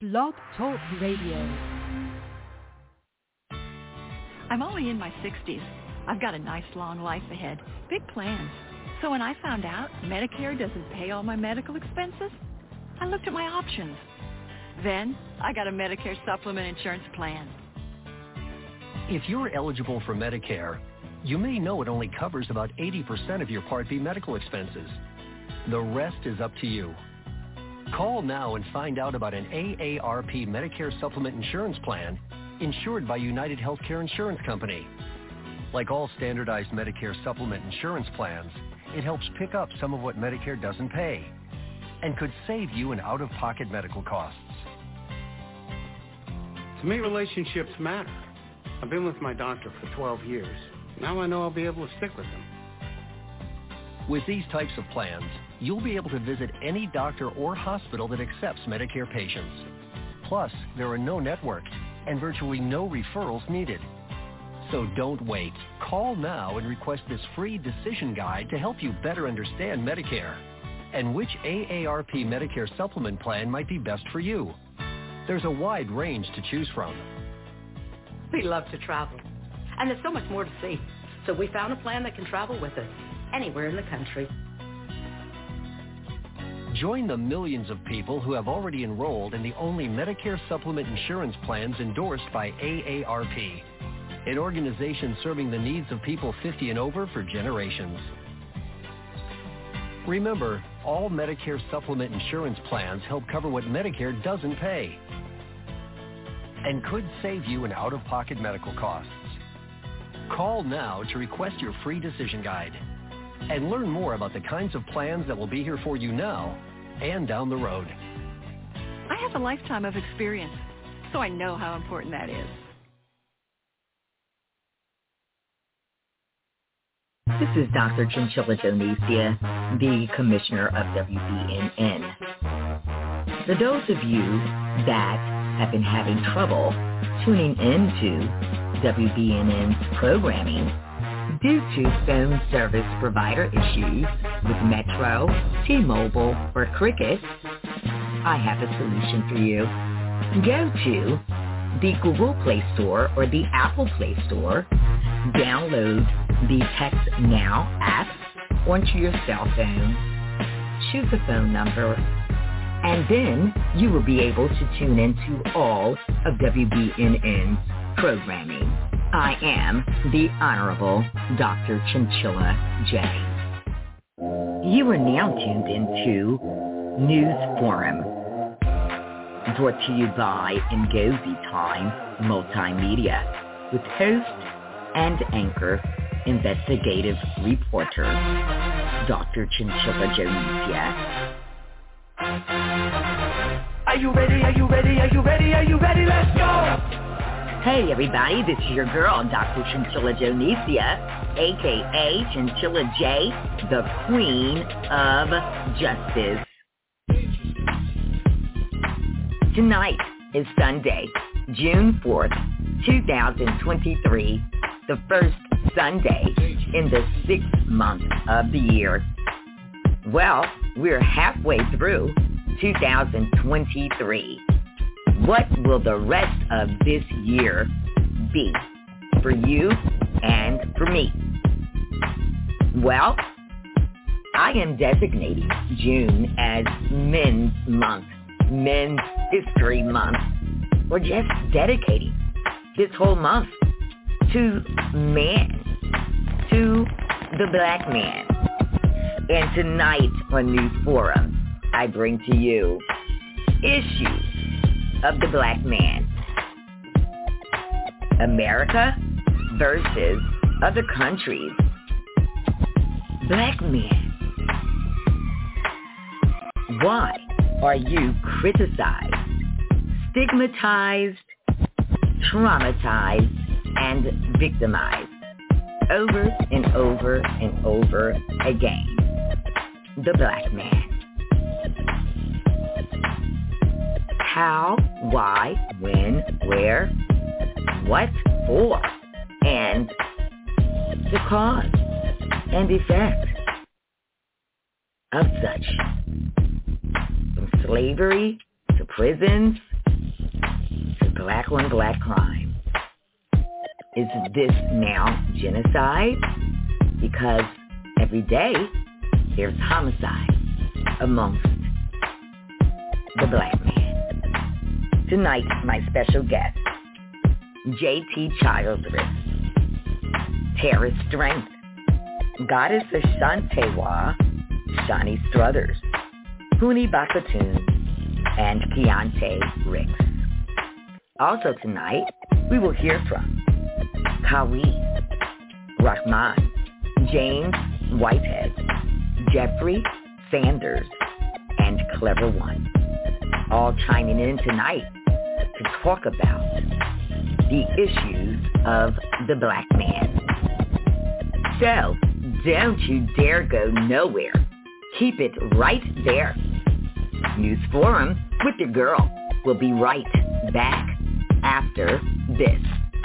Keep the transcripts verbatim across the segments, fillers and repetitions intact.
Blog Talk Radio. I'm only in my sixties. I've got a nice long life ahead, big plans. So when I found out Medicare doesn't pay all my medical expenses, I looked at my options. Then I got a Medicare supplement insurance plan. If you're eligible for Medicare, you may know it only covers about eighty percent of your Part B medical expenses. The rest is up to you. Call now and find out about an A A R P Medicare supplement insurance plan insured by United Healthcare Insurance Company. Like all standardized Medicare supplement insurance plans, it helps pick up some of what Medicare doesn't pay and could save you in out-of-pocket medical costs. To me, relationships matter. I've been with my doctor for twelve years. Now I know I'll be able to stick with him. With these types of plans, you'll be able to visit any doctor or hospital that accepts Medicare patients. Plus, there are no networks and virtually no referrals needed. So don't wait. Call now and request this free decision guide to help you better understand Medicare and which A A R P Medicare supplement plan might be best for you. There's a wide range to choose from. We love to travel, and there's so much more to see. So we found a plan that can travel with us anywhere in the country. Join the millions of people who have already enrolled in the only Medicare supplement insurance plans endorsed by A A R P, an organization serving the needs of people fifty and over for generations. Remember, all Medicare supplement insurance plans help cover what Medicare doesn't pay and could save you in out-of-pocket medical costs. Call now to request your free decision guide and learn more about the kinds of plans that will be here for you now and down the road. I have a lifetime of experience, so I know how important that is. This is Doctor Chinchilla Jonesia, the Commissioner of W B N N. For those of you that have been having trouble tuning into W B N N's programming due to phone service provider issues with Metro, T-Mobile, or Cricket, I have a solution for you. Go to the Google Play Store or the Apple Play Store, download the Text Now app onto your cell phone, choose a phone number, and then you will be able to tune into all of W B N N's programming. I am the Honorable Doctor Chinchilla J. You are now tuned into News Forum, brought to you by Ngozi Time Multimedia, with host and anchor, investigative reporter, Doctor Chinchilla Jonesia. Are you ready? Are you ready? Are you ready? Are you ready? Let's go! Hey everybody, this is your girl, Doctor Chinchilla Jonesia, a k a. Chinchilla J, the Queen of Justice. Tonight is Sunday, June fourth, two thousand twenty-three, the first Sunday in the sixth month of the year. Well, we're halfway through two thousand twenty-three. What will the rest of this year be for you and for me? Well, I am designating June as Men's Month, Men's History Month, or just dedicating this whole month to man, to the black man. And tonight on News Forum, I bring to you issues of the black man. America versus other countries. Black man. Why are you criticized, stigmatized, traumatized, and victimized over and over and over again? The black man. How, why, when, where, what for, and the cause and effect of such. From slavery to prisons black-on-black crime. Is this now genocide? Because every day there's homicide amongst the black man. Tonight, my special guest, J T Childress, Terrace Strength, Goddess Ashantewa, Shani Struthers, Huni Bakatoon, and Keontae Ricks. Also tonight, we will hear from Kawi, Rahman, James Whitehead, Jeffrey Sanders, and Clever One, all chiming in tonight to talk about the issues of the black man. So, don't you dare go nowhere. Keep it right there. News Forum with your girl will be right back after this.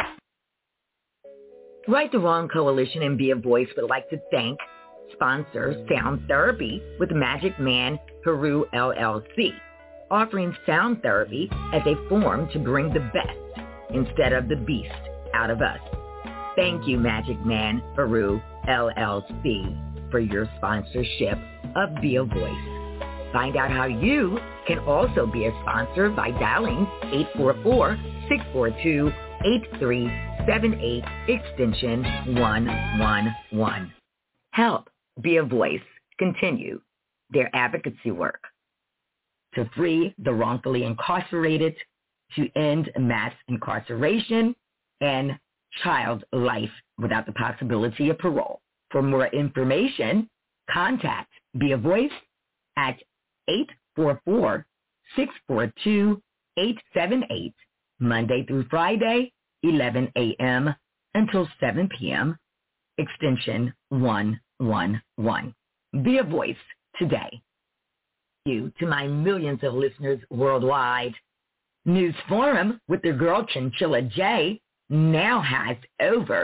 Right the Wrong Coalition and Be a Voice would like to thank sponsor Sound Therapy with Magic Man Peru L L C, offering sound therapy as a form to bring the best instead of the beast out of us. Thank you, Magic Man Peru L L C, for your sponsorship of Be a Voice. Find out how you can also be a sponsor by dialing eight four four, six four two, eight three seven eight extension one one one. Help Be a Voice continue their advocacy work to free the wrongfully incarcerated, to end mass incarceration, and child life without the possibility of parole. For more information, contact Be a Voice at eight four four, six four two, eight seven eight, Monday through Friday, eleven a.m. until seven p.m., extension one one one. Be a Voice today. Thank you to my millions of listeners worldwide. News Forum with the girl Chinchilla J now has over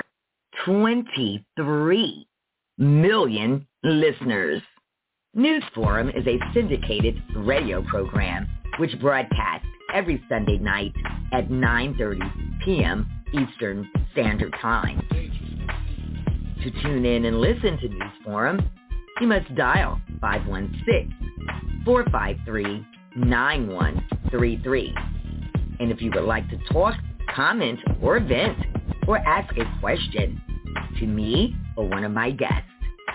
twenty-three million listeners. News Forum is a syndicated radio program which broadcasts every Sunday night at nine thirty p.m. Eastern Standard Time. To tune in and listen to News Forum, you must dial five one six, four five three, nine one three three. And if you would like to talk, comment, or vent, or ask a question to me or one of my guests,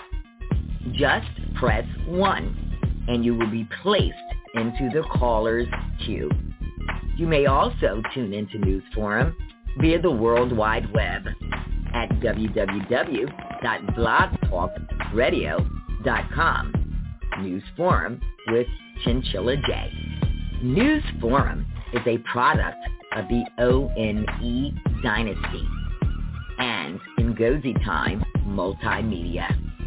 just press one and you will be placed into the caller's queue. You may also tune into News Forum via the World Wide Web at w w w dot blog talk radio dot com. News Forum with Chinchilla J. News Forum is a product of the O N E Dynasty and Ngozi Time Multimedia.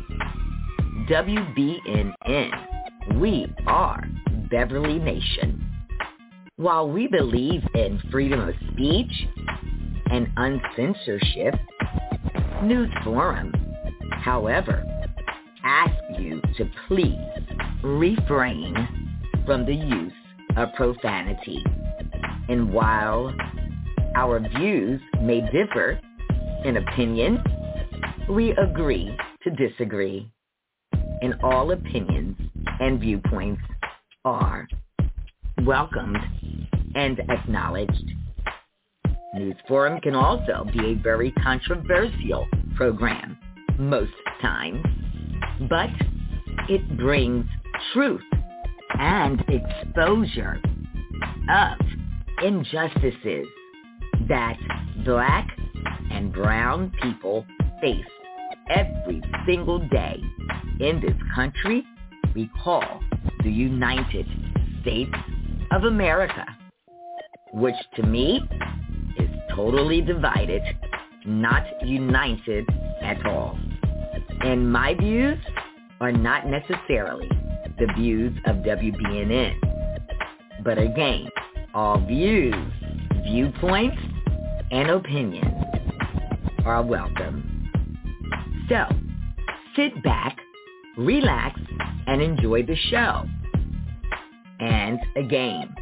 W B N N, we are Beverly Nation. While we believe in freedom of speech and uncensorship, News Forum, however, asks you to please refrain from the use of profanity. And while our views may differ in opinion, we agree to disagree. And all opinions and viewpoints are welcomed and acknowledged. News Forum can also be a very controversial program most times, but it brings truth and exposure of injustices that black and brown people face every single day in this country we call the United States of America, which to me is totally divided, not united at all. And my views are not necessarily the views of W B N N. But again, all views, viewpoints, and opinions are welcome. So, sit back, relax, and enjoy the show. And again,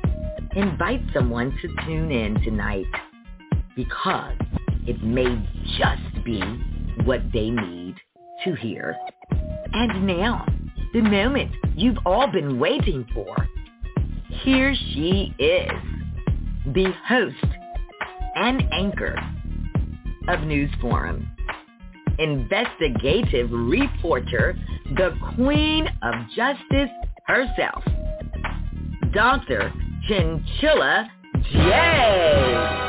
invite someone to tune in tonight because it may just be what they need to hear. And now, the moment you've all been waiting for. Here she is, the host and anchor of News Forum, investigative reporter, the Queen of Justice herself, Doctor Chinchilla J.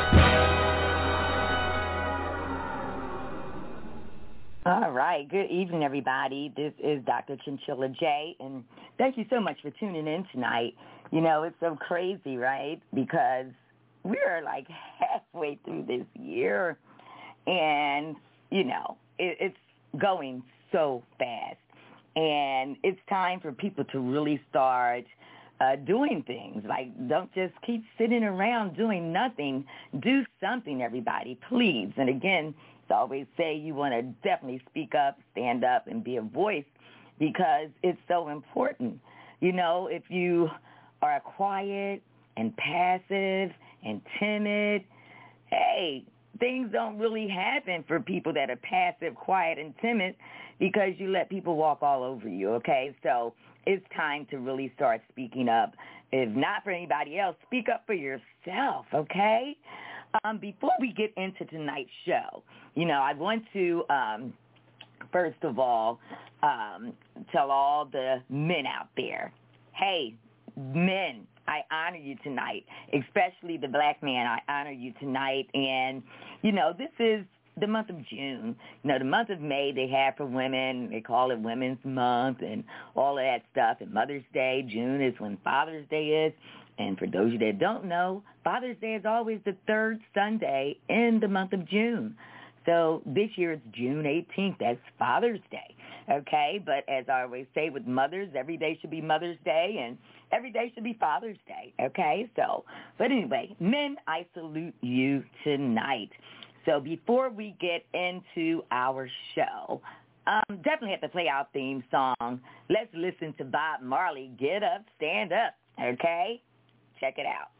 All right. Good evening, everybody. This is Doctor Chinchilla J, and thank you so much for tuning in tonight. You know, it's so crazy, right? Because we're like halfway through this year, and, you know, it, it's going so fast. And it's time for people to really start uh, doing things. Like, don't just keep sitting around doing nothing. Do something, everybody, please. And again, I always say you want to definitely speak up, stand up, and be a voice because it's so important. You know, if you are quiet and passive and timid, hey, things don't really happen for people that are passive, quiet, and timid because you let people walk all over you, okay? So it's time to really start speaking up. If not for anybody else, speak up for yourself, okay? Um, before we get into tonight's show, you know, I want to, um, first of all, um, tell all the men out there, hey, men, I honor you tonight, especially the black man. I honor you tonight. And, you know, this is the month of June. You know, the month of May they have for women. They call it Women's Month and all of that stuff. And Mother's Day, June is when Father's Day is. And for those of you that don't know, Father's Day is always the third Sunday in the month of June. So this year it's June eighteenth. That's Father's Day, okay? But as I always say with mothers, every day should be Mother's Day, and every day should be Father's Day, okay? So, but anyway, men, I salute you tonight. So before we get into our show, um, definitely have to play our theme song. Let's listen to Bob Marley, Get Up, Stand Up, okay? Check it out.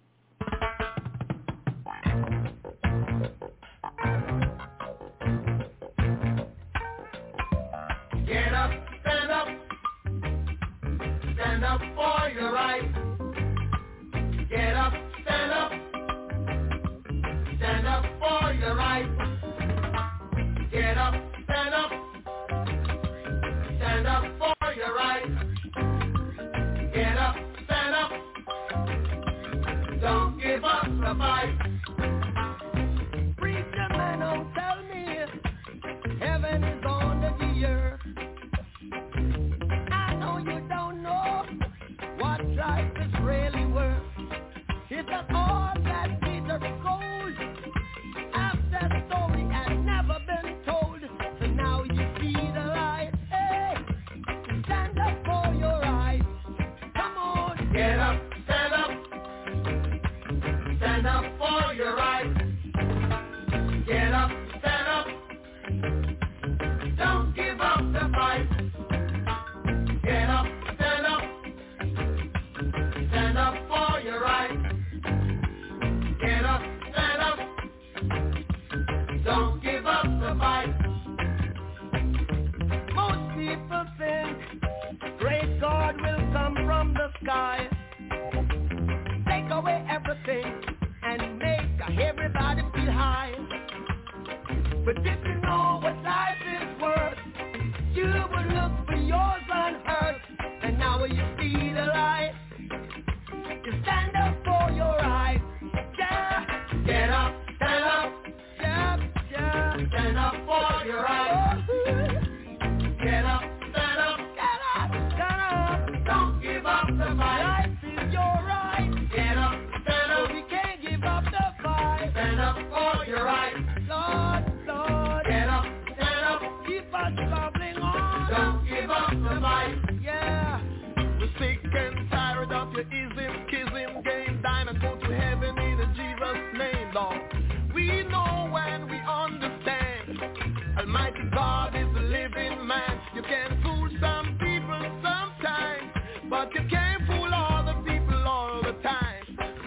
Get up, stand up, stand up for your right. Get up, stand up, stand up for your right. Get up, stand up, stand up for your right. Get up, stand up, don't give up the fight. Preacher man, don't tell me heaven is under the earth. I know you don't know what life is really worth. It's not all that glitters gold. After the story has never been told, so now you see the light. Hey, stand up for your rights. Come on, get up, stand up, stand up for your rights. Get up, stand up, don't give up the fight. Get up, stand up, stand up for your rights. Get up, stand up, don't give up the fight. Most people think great God will come from the sky, take away everything and make everybody feel high. But if you know what life is worth, you would look for yours on earth. And now when you see the light, you stand up for your rights. Yeah, get up, stand up. Yeah, yeah, stand up for your rights. Get up, stand up. Get up, stand up. Don't give up the fight. Life is your right. Get up, stand up. We can't give up the fight. Stand up for your rights. Lord, Lord. Get up, stand up. Keep us bubbling on. Don't give up the fight. Yeah. We're sick and tired of your ism, kism game. Diamond, go to heaven in a Jesus name, Lord. We know when we understand. Almighty God is a living man. You can fool some people sometimes, but you can't fool all the people all the time.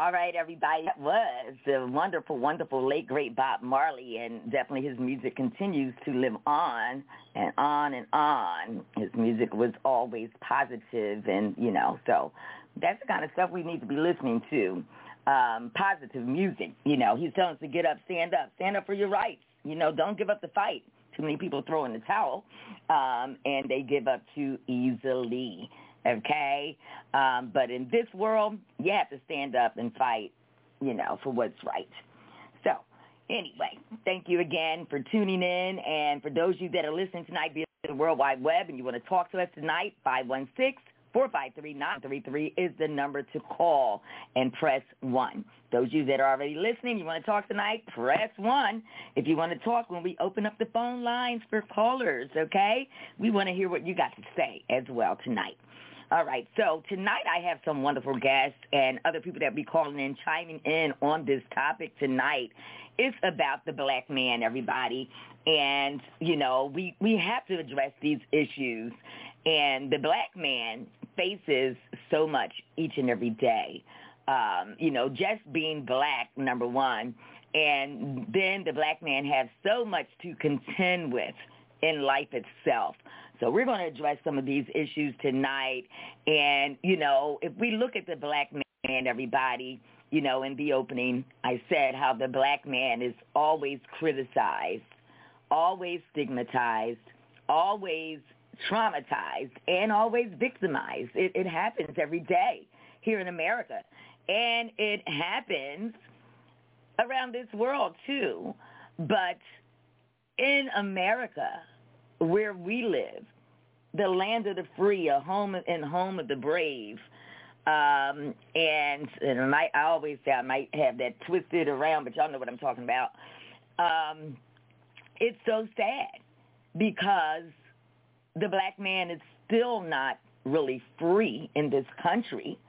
All right, everybody. That was the wonderful, wonderful late, great Bob Marley, and definitely his music continues to live on and on and on. His music was always positive, and, you know, so that's the kind of stuff we need to be listening to. Um, positive music, you know. He's telling us to get up, stand up, stand up for your rights. You know, don't give up the fight. Too many people throw in the towel, um, and they give up too easily. Okay, um, but in this world, you have to stand up and fight, you know, for what's right. So, anyway, thank you again for tuning in, and for those of you that are listening tonight via the World Wide Web and you want to talk to us tonight, five one six, four five three, nine three three is the number to call, and press one. Those of you that are already listening, you want to talk tonight, press one. If you want to talk when we open up the phone lines for callers, okay? We want to hear what you got to say as well tonight. All right, so tonight I have some wonderful guests and other people that will be calling in, chiming in on this topic tonight. It's about the black man, everybody. And, you know, we, we have to address these issues. And the black man faces so much each and every day. Um, you know, just being black, number one. And then the black man has so much to contend with in life itself. So we're going to address some of these issues tonight. And, you know, if we look at the black man, everybody, you know, in the opening, I said how the black man is always criticized, always stigmatized, always traumatized, and always victimized. It, it happens every day here in America. And it happens around this world, too. But in America, where we live, the land of the free, a home and home of the brave. Um, and and I, might, I always say I might have that twisted around, but y'all know what I'm talking about. Um, it's so sad because the black man is still not really free in this country,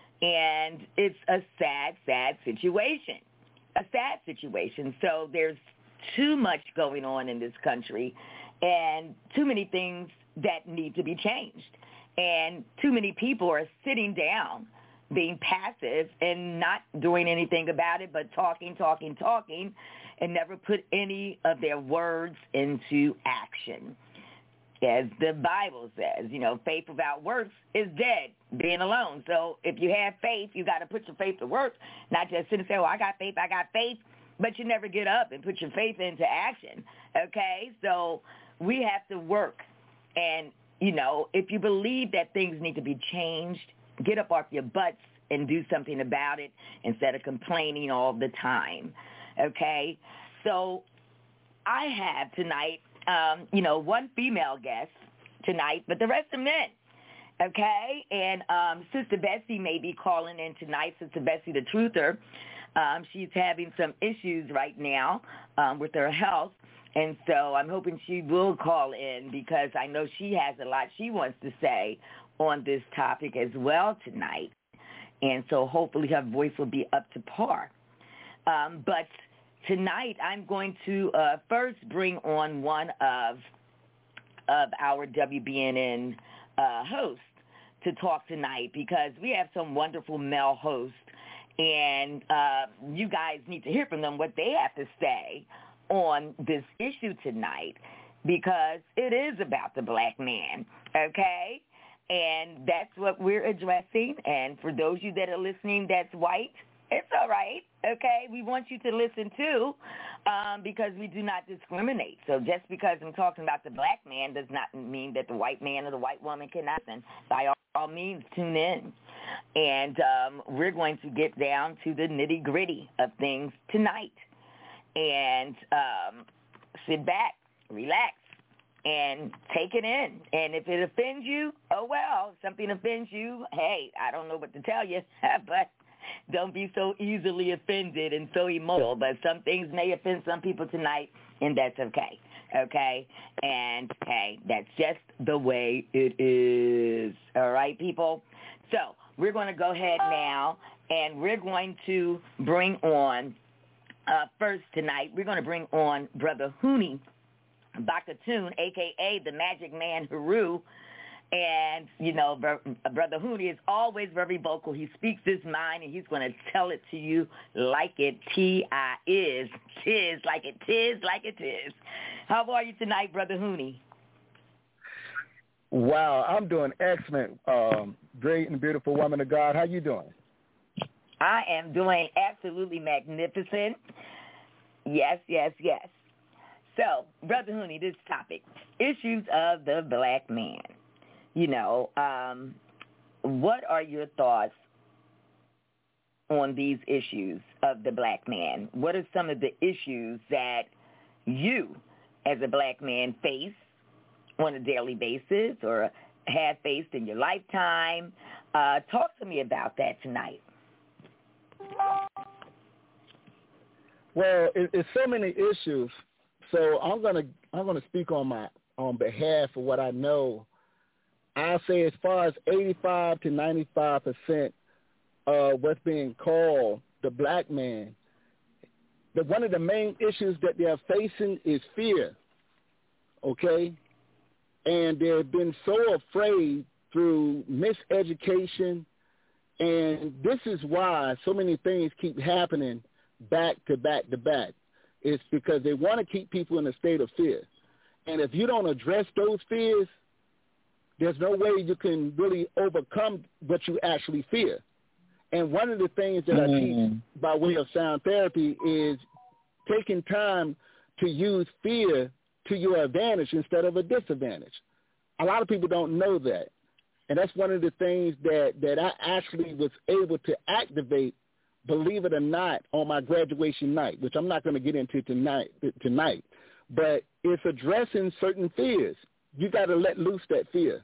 and it's a sad, sad situation, a sad situation. So there's too much going on in this country, and too many things that need to be changed. And too many people are sitting down, being passive and not doing anything about it, but talking, talking, talking, and never put any of their words into action. As the Bible says, you know, faith without works is dead, being alone. So if you have faith, you got to put your faith to work, not just sit and say, well, I got faith, I got faith, but you never get up and put your faith into action, okay? So we have to work. And, you know, if you believe that things need to be changed, get up off your butts and do something about it instead of complaining all the time, okay? So I have tonight, um, you know, one female guest tonight, but the rest are men, okay? And um, Sister Bessie may be calling in tonight, Sister Bessie the Truther. Um, she's having some issues right now um, with her health. And so I'm hoping she will call in because I know she has a lot she wants to say on this topic as well tonight. And so hopefully her voice will be up to par. Um, but tonight I'm going to uh, first bring on one of of our W B N N uh, hosts to talk tonight because we have some wonderful male hosts. And uh, you guys need to hear from them what they have to say on this issue tonight because it is about the black man, okay? And that's what we're addressing. And for those of you that are listening that's white, it's all right, okay? We want you to listen too um, because we do not discriminate. So just because I'm talking about the black man does not mean that the white man or the white woman cannot listen. By all, all means, tune in. And um, we're going to get down to the nitty-gritty of things tonight. And um, sit back, relax, and take it in. And if it offends you, oh, well, if something offends you, hey, I don't know what to tell you, but don't be so easily offended and so emotional. But some things may offend some people tonight, and that's okay, okay? And, hey, that's just the way it is. All right, people? So we're going to go ahead now, and we're going to bring on Uh, first tonight, we're going to bring on Brother Huni Bakatoon, a k a the Magic Man Haru, And, you know, Brother Hooney is always very vocal. He speaks his mind, and he's going to tell it to you like it T I is. Tis, like it tis, like it is. How are you tonight, Brother Hooney? Wow, I'm doing excellent. Um, great and beautiful woman of God. How you doing? I am doing absolutely magnificent. Yes, yes, yes. So, Brother Hooney, this topic, issues of the black man. You know, um, what are your thoughts on these issues of the black man? What are some of the issues that you, as a black man, face on a daily basis or have faced in your lifetime? Uh, talk to me about that tonight. Well, it, it's so many issues. So I'm gonna I'm gonna speak on my on behalf of what I know. I'll say as far as eighty-five to ninety-five percent of what's being called the black man, the, one of the main issues that they're facing is fear, okay? And they've been so afraid through miseducation, and this is why so many things keep happening back to back to back. It's because they want to keep people in a state of fear. And if you don't address those fears, there's no way you can really overcome what you actually fear. And one of the things that mm. I teach by way of sound therapy is taking time to use fear to your advantage instead of a disadvantage. A lot of people don't know that. And that's one of the things that, that I actually was able to activate, believe it or not, on my graduation night, which I'm not going to get into tonight, tonight. But it's addressing certain fears. You got to let loose that fear.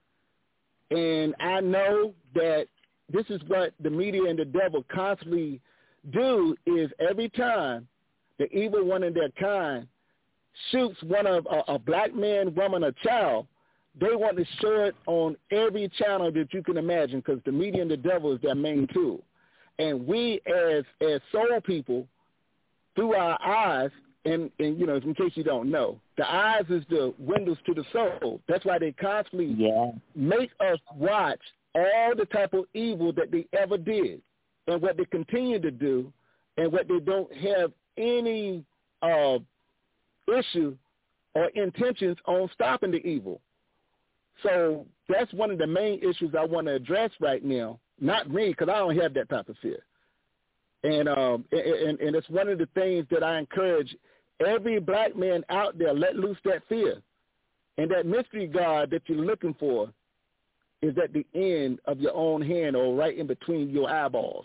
And I know that this is what the media and the devil constantly do is every time the evil one in their kind shoots one of a, a black man, woman, or child, they want to show it on every channel that you can imagine because the media and the devil is their main tool. And we as as soul people, through our eyes, and, and, you know, in case you don't know, the eyes is the windows to the soul. That's why they constantly yeah. make us watch all the type of evil that they ever did and what they continue to do and what they don't have any uh, issue or intentions on stopping the evil. So that's one of the main issues I want to address right now. Not me, because I don't have that type of fear. And, um, and and it's one of the things that I encourage every black man out there, let loose that fear. And that mystery God that you're looking for is at the end of your own hand or right in between your eyeballs.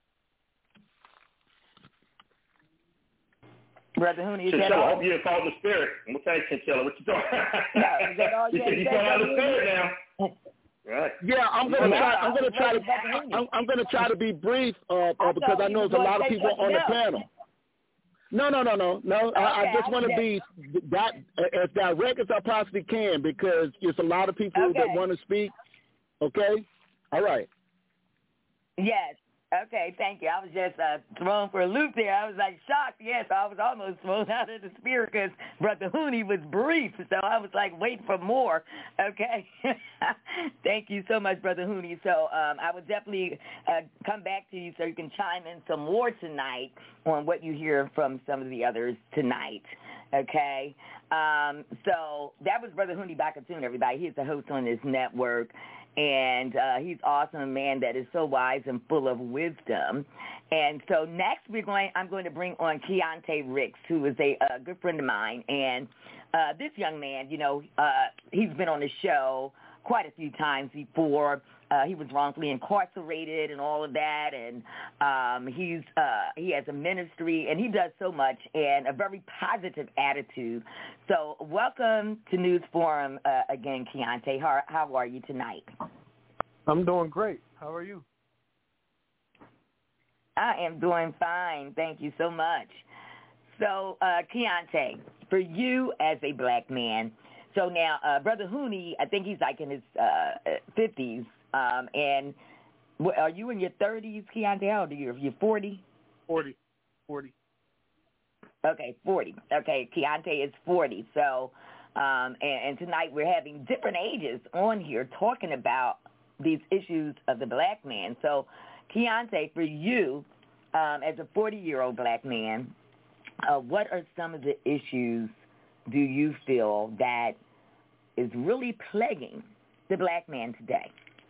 Brother Hooney, is Chinchilla, that all? I hope you called the spirit. I'm going to tell you, Chinchilla, what you doing? No, is that all you, you said you're going out of the spirit now. Right. Yeah, I'm gonna try. I'm gonna try to. I'm, I'm gonna try to be brief, uh, uh, because I know there's a lot of people on the panel. No, no, no, no, no. Okay, I, I just want to be that as direct as I possibly can because there's a lot of people okay. that want to speak. Okay. All right. Yes. Okay, thank you. I was just uh, thrown for a loop there. I was like shocked. Yes, I was almost thrown out of the spirit because Brother Hooney was brief, so I was like waiting for more. Okay, thank you so much, Brother Hooney. So um, I would definitely uh, come back to you so you can chime in some more tonight on what you hear from some of the others tonight. Okay, um, so that was Brother Hooney Bakatoon, everybody. He's the host on this network. And uh, he's awesome, a man that is so wise and full of wisdom. And so next we're going, I'm going to bring on Keontae Ricks, who is a, a good friend of mine. And uh, this young man, you know, uh, he's been on the show quite a few times before. Uh, he was wrongfully incarcerated and all of that, and um, he's uh, he has a ministry, and he does so much, and a very positive attitude. So welcome to News Forum uh, again, Keontae. How, how are you tonight? I'm doing great. How are you? I am doing fine. Thank you so much. So, uh, Keontae, for you as a black man, so now uh, Brother Hooney, I think he's like in his uh, fifties. Um, and what, are you in your thirties, Keontae? How old are you? Are you forty? forty. forty. Okay, forty. Okay, Keontae is forty. So Um, and, and tonight we're having different ages on here talking about these issues of the black man. So, Keontae, for you, um, as a forty-year-old black man, uh, what are some of the issues do you feel that is really plaguing the black man today?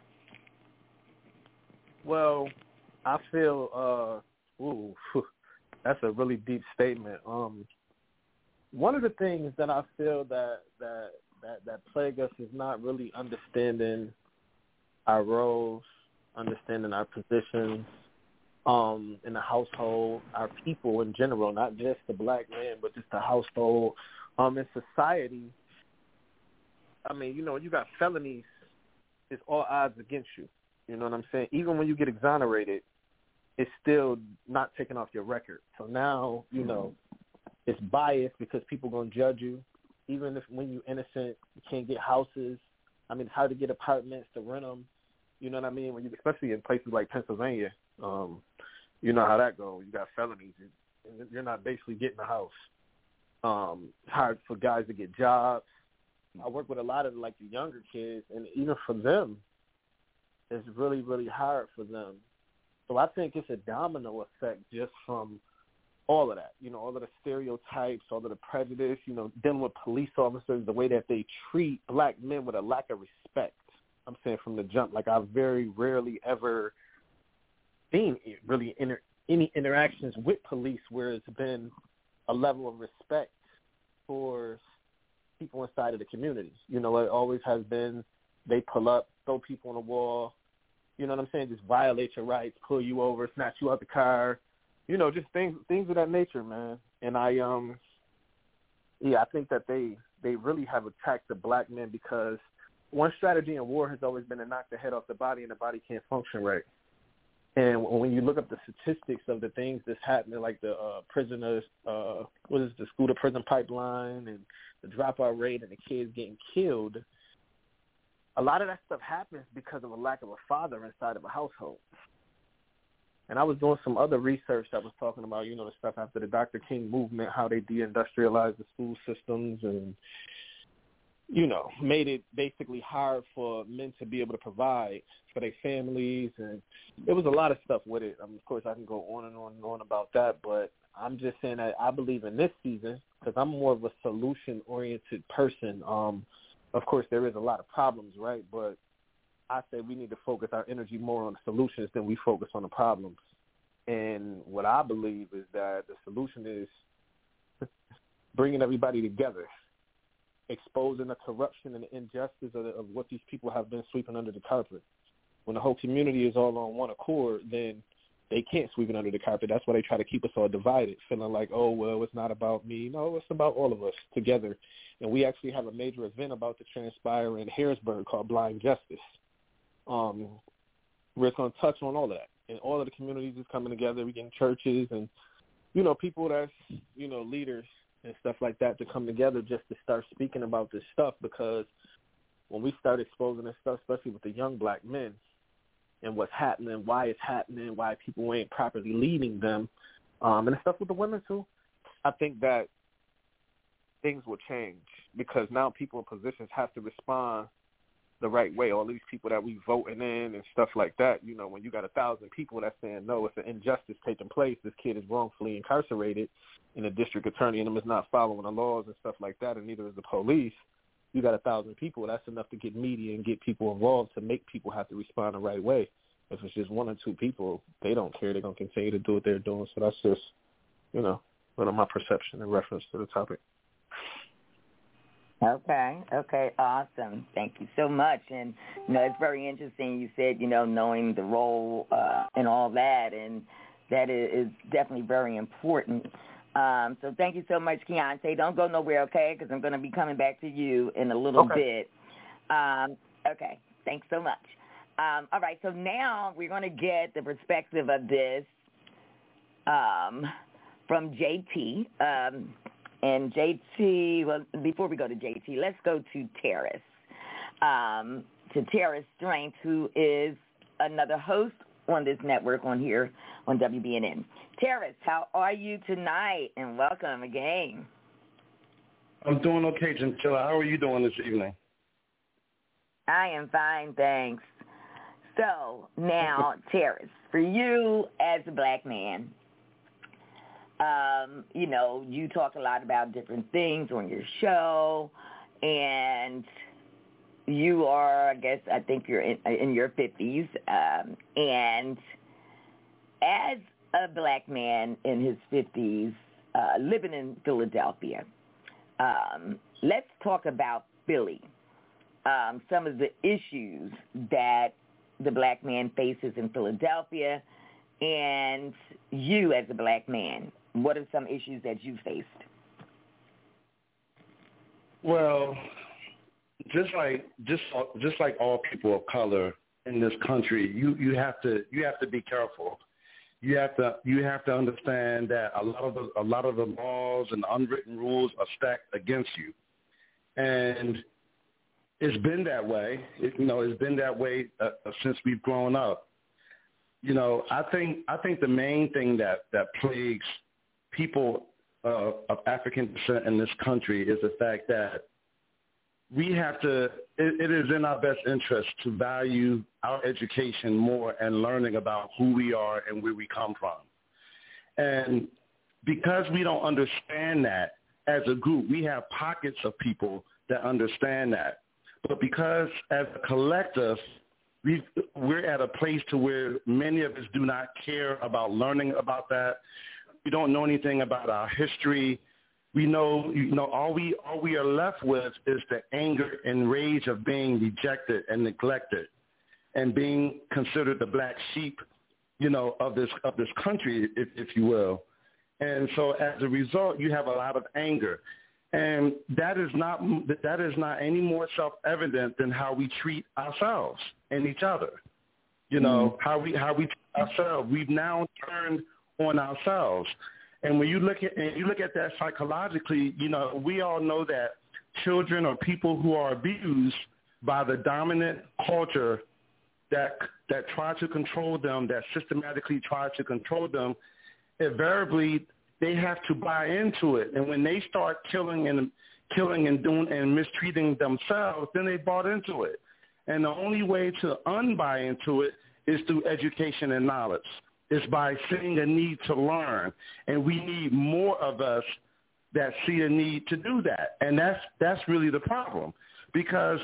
Well, I feel, uh, ooh, that's a really deep statement. Um, one of the things that I feel that that that, that plague us is not really understanding our roles, understanding our positions um, in the household, our people in general, not just the black man, but just the household. Um, in society, I mean, you know, you got felonies, it's all odds against you. You know what I'm saying? Even when you get exonerated, it's still not taken off your record. So now, you know, it's biased because people going to judge you. Even if when you're innocent, you can't get houses. I mean, it's hard to get apartments to rent them. You know what I mean? When you, especially in places like Pennsylvania, um, you know how that goes. You got felonies. You're not basically getting a house. Um, it's hard for guys to get jobs. I work with a lot of, like, the younger kids, and even for them, it's really, really hard for them. So I think it's a domino effect just from all of that, you know, all of the stereotypes, all of the prejudice, you know, dealing with police officers, the way that they treat black men with a lack of respect. I'm saying from the jump, like I've very rarely ever seen really inter- any interactions with police where it's been a level of respect for people inside of the community. You know, it always has been they pull up, throw people on the wall, you know what I'm saying, just violate your rights, pull you over, snatch you out the car, you know, just things things of that nature, man. And I, um, yeah, I think that they, they really have attacked the black men because one strategy in war has always been to knock the head off the body and the body can't function right. And when you look up the statistics of the things that's happening, like the uh, prisoners, uh, what is the school to prison pipeline and the dropout rate and the kids getting killed, a lot of that stuff happens because of a lack of a father inside of a household. And I was doing some other research that was talking about, you know, the stuff after the Doctor King movement, how they deindustrialized the school systems and, you know, made it basically hard for men to be able to provide for their families. And there was a lot of stuff with it. I mean, of course, I can go on and on and on about that, but I'm just saying that I believe in this season because I'm more of a solution-oriented person. Um, of course, there is a lot of problems, right? But I say we need to focus our energy more on the solutions than we focus on the problems. And what I believe is that the solution is bringing everybody together, exposing the corruption and the injustice of, the, of what these people have been sweeping under the carpet. When the whole community is all on one accord, then they can't sweep it under the carpet. That's why they try to keep us all divided, feeling like, oh, well, it's not about me. No, it's about all of us together. And we actually have a major event about to transpire in Harrisburg called Blind Justice. Um, where it's going to touch on all of that. And all of the communities is coming together. We're getting churches and, you know, people that's, you know, leaders and stuff like that to come together just to start speaking about this stuff, because when we start exposing this stuff, especially with the young black men and what's happening, why it's happening, why people ain't properly leading them, um, and the stuff with the women too, I think that things will change because now people in positions have to respond the right way. All these people that we voting in and stuff like that, you know, when you got a thousand people that's saying, no, it's an injustice taking place, this kid is wrongfully incarcerated, and the district attorney and them is not following the laws and stuff like that, and neither is the police, you got a thousand people, that's enough to get media and get people involved to make people have to respond the right way. If it's just one or two people, they don't care. They're going to continue to do what they're doing. So that's just, you know, one of my perception in reference to the topic. Okay, okay, awesome. Thank you so much. And, you know, it's very interesting. You said, you know, knowing the role uh, and all that, and that is definitely very important. Um, so thank you so much, Keontae. Don't go nowhere, okay, because I'm going to be coming back to you in a little okay. bit. Um, okay, thanks so much. Um, all right, so now we're going to get the perspective of this um, from J T. Um And J T, well, before we go to J T, let's go to Terrace, um, to Terrace Strength, who is another host on this network on here on W B N N. Terrace, how are you tonight? And welcome again. I'm doing okay, Gentilla. How are you doing this evening? I am fine, thanks. So now, Terrence, for you as a black man, um, you know, you talk a lot about different things on your show, and you are, I guess, I think you're in, in your fifties, um, and as a black man in his fifties, uh, living in Philadelphia, um, let's talk about Philly, um, some of the issues that the black man faces in Philadelphia, and you as a black man, what are some issues that you faced? Well, just like just just like all people of color in this country, you, you have to you have to be careful. You have to you have to understand that a lot of the a lot of the laws and unwritten rules are stacked against you, and it's been that way. It, you know, it's been that way uh, since we've grown up. You know, I think I think the main thing that that plagues people uh, of African descent in this country is the fact that we have to, it, it is in our best interest to value our education more and learning about who we are and where we come from. And because we don't understand that as a group, we have pockets of people that understand that. But because as a collective, we've, we're at a place to where many of us do not care about learning about that. We don't know anything about our history. We know, you know, all we all we are left with is the anger and rage of being rejected and neglected, and being considered the black sheep, you know, of this of this country, if, if you will. And so, as a result, you have a lot of anger, and that is not that is not any more self-evident than how we treat ourselves and each other. You know, mm-hmm. how we how we treat ourselves. We've now turned on ourselves. And when you look at and you look at that psychologically, you know, we all know that children or people who are abused by the dominant culture that that try to control them, that systematically try to control them, invariably they have to buy into it. And when they start killing and killing and doing and mistreating themselves, then they bought into it. And the only way to unbuy into it is through education and knowledge. Is by seeing a need to learn, and we need more of us that see a need to do that, and that's that's really the problem. Because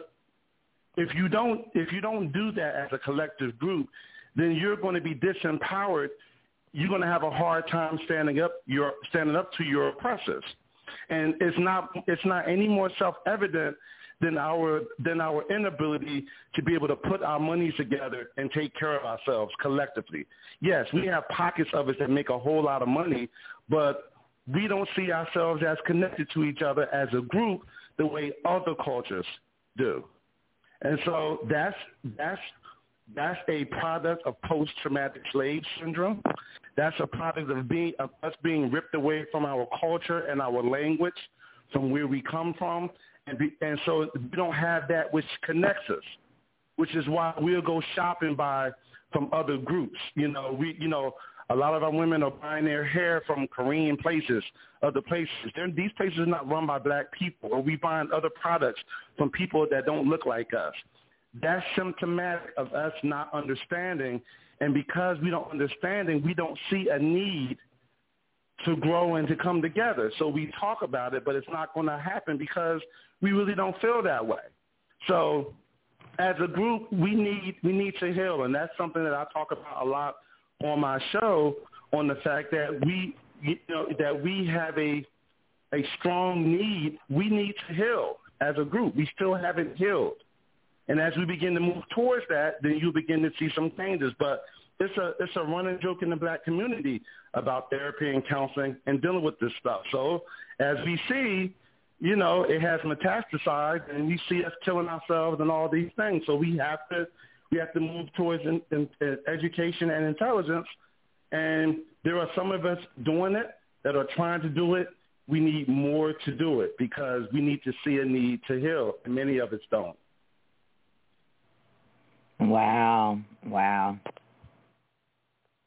if you don't if you don't do that as a collective group, then you're going to be disempowered. You're going to have a hard time standing up your standing up to your oppressors, and it's not it's not any more self-evident than our than our inability to be able to put our monies together and take care of ourselves collectively. Yes, we have pockets of us that make a whole lot of money, but we don't see ourselves as connected to each other as a group the way other cultures do. And so that's that's that's a product of post-traumatic slave syndrome. That's a product of being of us being ripped away from our culture and our language, from where we come from. And, be, and so we don't have that which connects us, which is why we'll go shopping by from other groups. You know, we, you know, a lot of our women are buying their hair from Korean places, other places. They're, these places are not run by black people, or we buying other products from people that don't look like us. That's symptomatic of us not understanding. And because we don't understanding, we don't see a need to grow and to come together. So we talk about it, but it's not going to happen because we really don't feel that way. So as a group, we need we need to heal, and that's something that I talk about a lot on my show, on the fact that we you know that we have a a strong need. We need to heal as a group. We still haven't healed. And as we begin to move towards that, then you begin to see some changes. But it's a it's a running joke in the black community about therapy and counseling and dealing with this stuff. So as we see, you know, it has metastasized, and we see us killing ourselves and all these things. So we have to we have to move towards in, in, in education and intelligence. And there are some of us doing it that are trying to do it. We need more to do it because we need to see a need to heal, and many of us don't. Wow. Wow.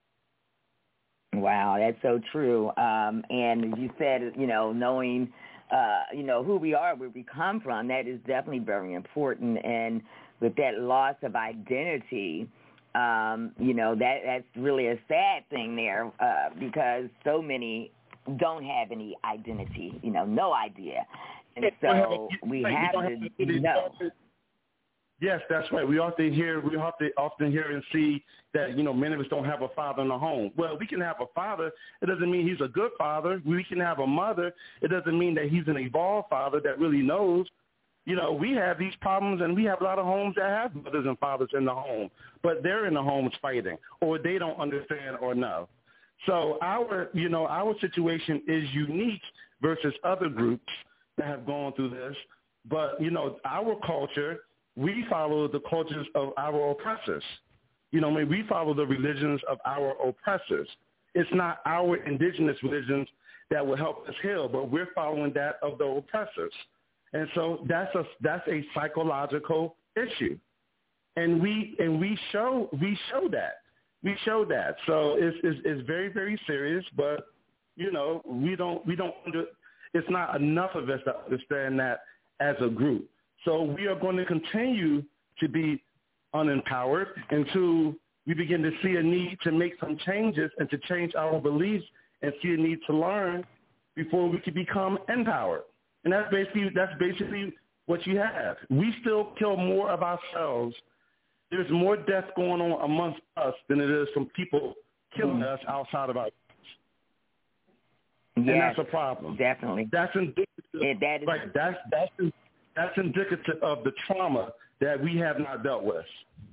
Wow, that's so true. Um, and as you said, you know, knowing uh, you know, who we are, where we come from, that is definitely very important. And with that loss of identity, um, you know, that that's really a sad thing there uh, because so many don't have any identity, you know, no idea. And so we have to know. Yes, that's right. We often hear, we often often hear and see that, you know, many of us don't have a father in the home. Well, we can have a father. It doesn't mean he's a good father. We can have a mother. It doesn't mean that he's an evolved father that really knows. You know, we have these problems, and we have a lot of homes that have mothers and fathers in the home, but they're in the homes fighting, or they don't understand or know. So our, you know, our situation is unique versus other groups that have gone through this. But, you know, our culture, we follow the cultures of our oppressors. You know, I mean, we follow the religions of our oppressors. It's not our indigenous religions that will help us heal, but we're following that of the oppressors. And so that's a that's a psychological issue, and we and we show we show that we show that. So it's it's, it's very very serious. But you know, we don't we don't under, it's not enough of us to understand that as a group. So we are going to continue to be unempowered until we begin to see a need to make some changes and to change our beliefs and see a need to learn before we can become empowered. And that's basically that's basically what you have. We still kill more of ourselves. There's more death going on amongst us than it is from people killing mm. us outside of our lives. Yes, and that's a problem. Definitely. That's indicative. Yeah, that is- right. That's that's that's indicative of the trauma that we have not dealt with.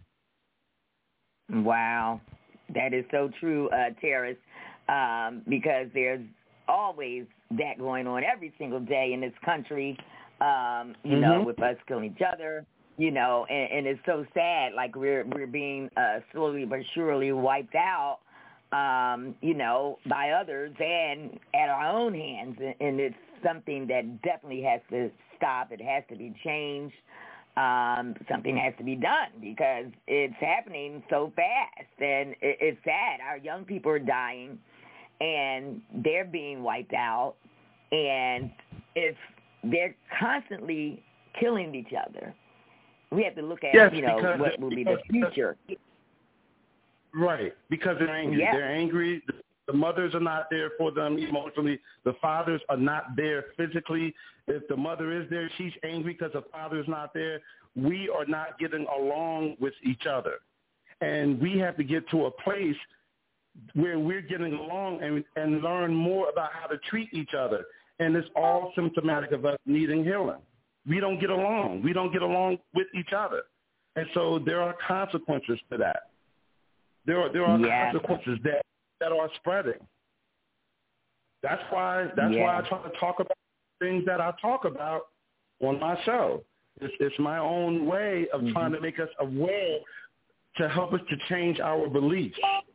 Wow, that is so true, uh, Terrace, um, because there's always that going on every single day in this country, um, you mm-hmm. know, with us killing each other, you know, and, and it's so sad, like we're we're being uh, slowly but surely wiped out, um, you know, by others and at our own hands, and, and it's something that definitely has to stop. It has to be changed. Um, something has to be done because it's happening so fast, and it, it's sad. Our young people are dying, and they're being wiped out, and if they're constantly killing each other, we have to look at, yes, you know, what will be the future. Right, because they're angry. Yeah. They're angry. The mothers are not there for them emotionally. The fathers are not there physically. If the mother is there, she's angry because the father is not there. We are not getting along with each other. And we have to get to a place where we're getting along and, and learn more about how to treat each other. And it's all symptomatic of us needing healing. We don't get along. We don't get along with each other. And so there are consequences to that. There are there are yeah. consequences that, that are spreading. That's why that's yeah. why I try to talk about things that I talk about on my show. It's, it's my own way of mm-hmm. trying to make us aware to help us to change our beliefs.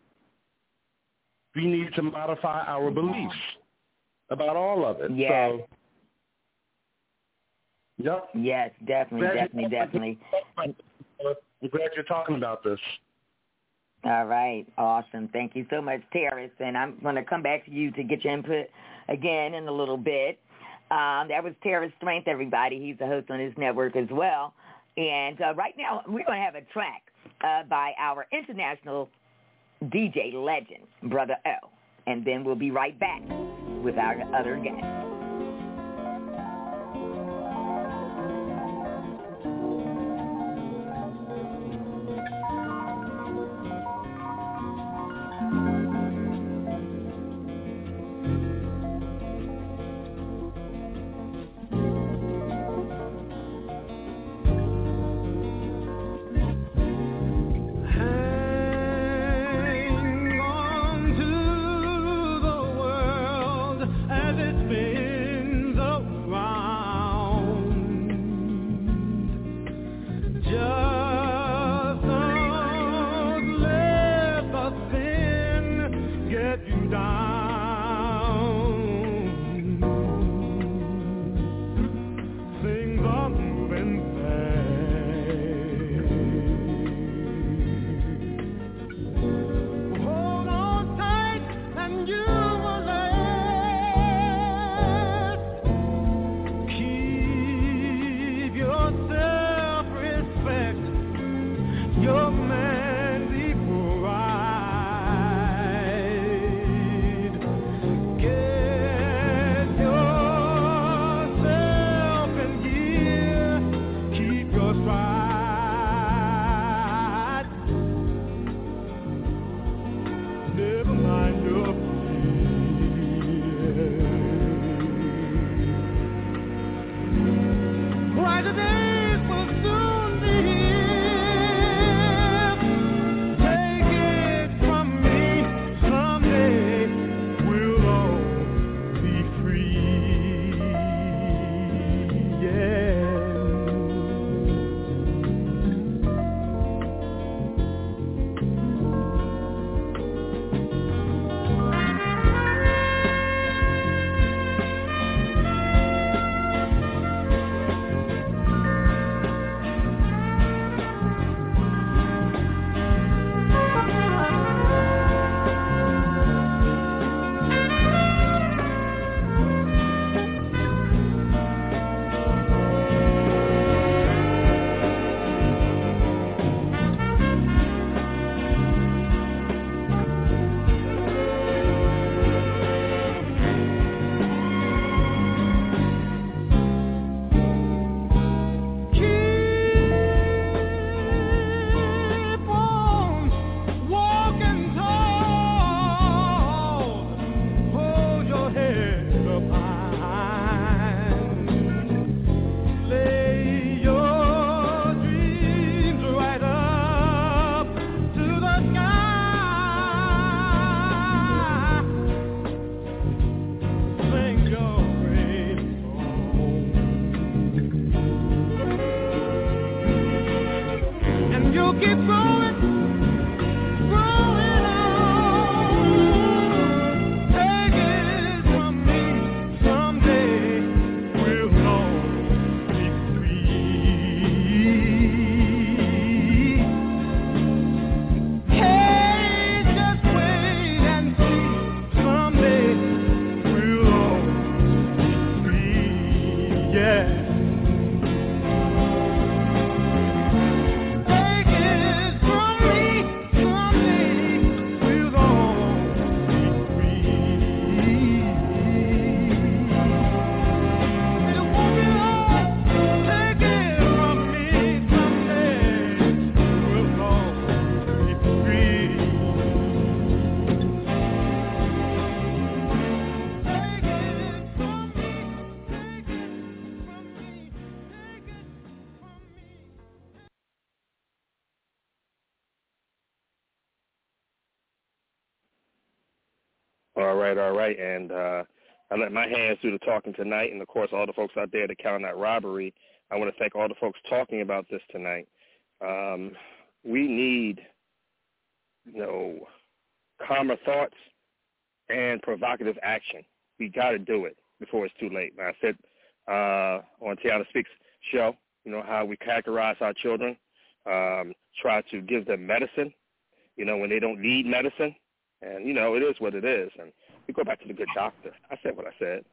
We need to modify our beliefs about all of it. Yes. So, yep. Yes, definitely, glad definitely, definitely. I'm glad you're talking about this. All right. Awesome. Thank you so much, Terrace. And I'm going to come back to you to get your input again in a little bit. Um, that was Terrace Strength, everybody. He's the host on his network as well. And uh, right now, we're going to have a track uh, by our international D J legend, Brother O. And then we'll be right back with our other guests. Hang on to the world as it's been. All right, all right. And uh, I let my hands do the talking tonight. And, of course, all the folks out there that count that robbery, I want to thank all the folks talking about this tonight. Um, we need, you know, calmer thoughts and provocative action. We got to do it before it's too late. I said uh, on Tiana Speaks show, you know, how we characterize our children, um, try to give them medicine, you know, when they don't need medicine. And, you know, it is what it is. And we go back to the good doctor. I said what I said.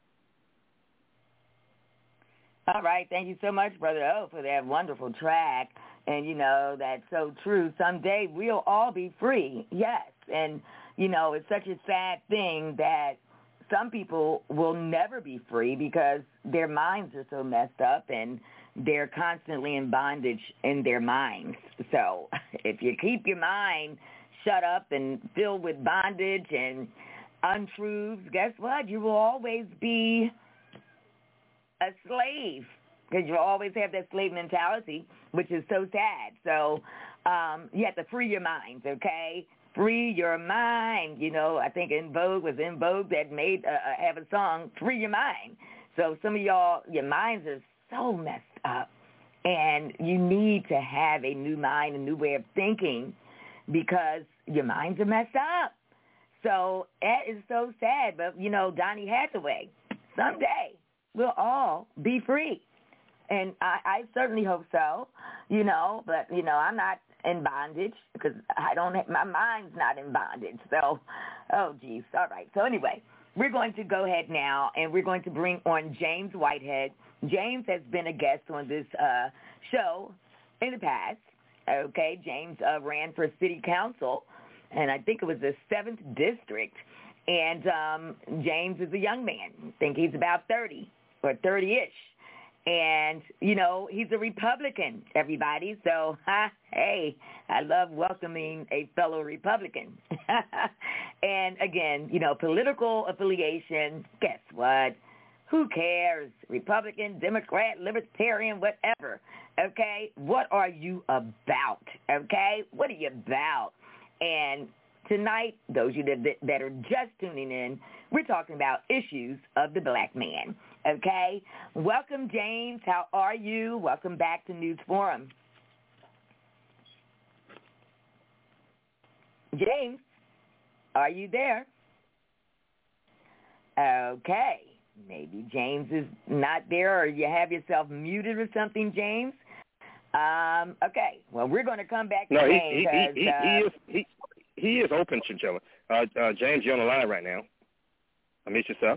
All right. Thank you so much, Brother O, for that wonderful track. And, you know, that's so true. Someday we'll all be free. Yes. And, you know, it's such a sad thing that some people will never be free because their minds are so messed up and they're constantly in bondage in their minds. So if you keep your mind shut up and filled with bondage and untruths, guess what? You will always be a slave because you'll always have that slave mentality, which is so sad. So um, you have to free your minds, okay? Free your mind. You know, I think En Vogue was En Vogue that made uh, have a song, Free Your Mind. So some of y'all, your minds are so messed up, and you need to have a new mind, a new way of thinking, because your minds are messed up. So that is so sad. But, you know, Donny Hathaway, someday we'll all be free. And I, I certainly hope so, you know, but, you know, I'm not in bondage because I don't have, my mind's not in bondage. So, oh, geez. All right. So anyway, we're going to go ahead now, and we're going to bring on James Whitehead. James has been a guest on this uh, show in the past. Okay, James uh, ran for city council, and I think it was the seventh district. And um, James is a young man. I think he's about thirty or thirty-ish. And, you know, he's a Republican, everybody. So, ha, hey, I love welcoming a fellow Republican. And, again, you know, political affiliation, guess what? Who cares? Republican, Democrat, Libertarian, whatever. Okay? What are you about? Okay? What are you about? And tonight, those of you that, that are just tuning in, we're talking about issues of the black man. Okay? Welcome, James. How are you? Welcome back to News Forum. James, are you there? Okay. Maybe James is not there, or you have yourself muted or something, James. Um, okay. Well, we're going to come back to no, James. he, he, he, uh, he, is, he, he is open, Chinchilla. Uh, uh, James, you're on the line right now. Unmute yourself.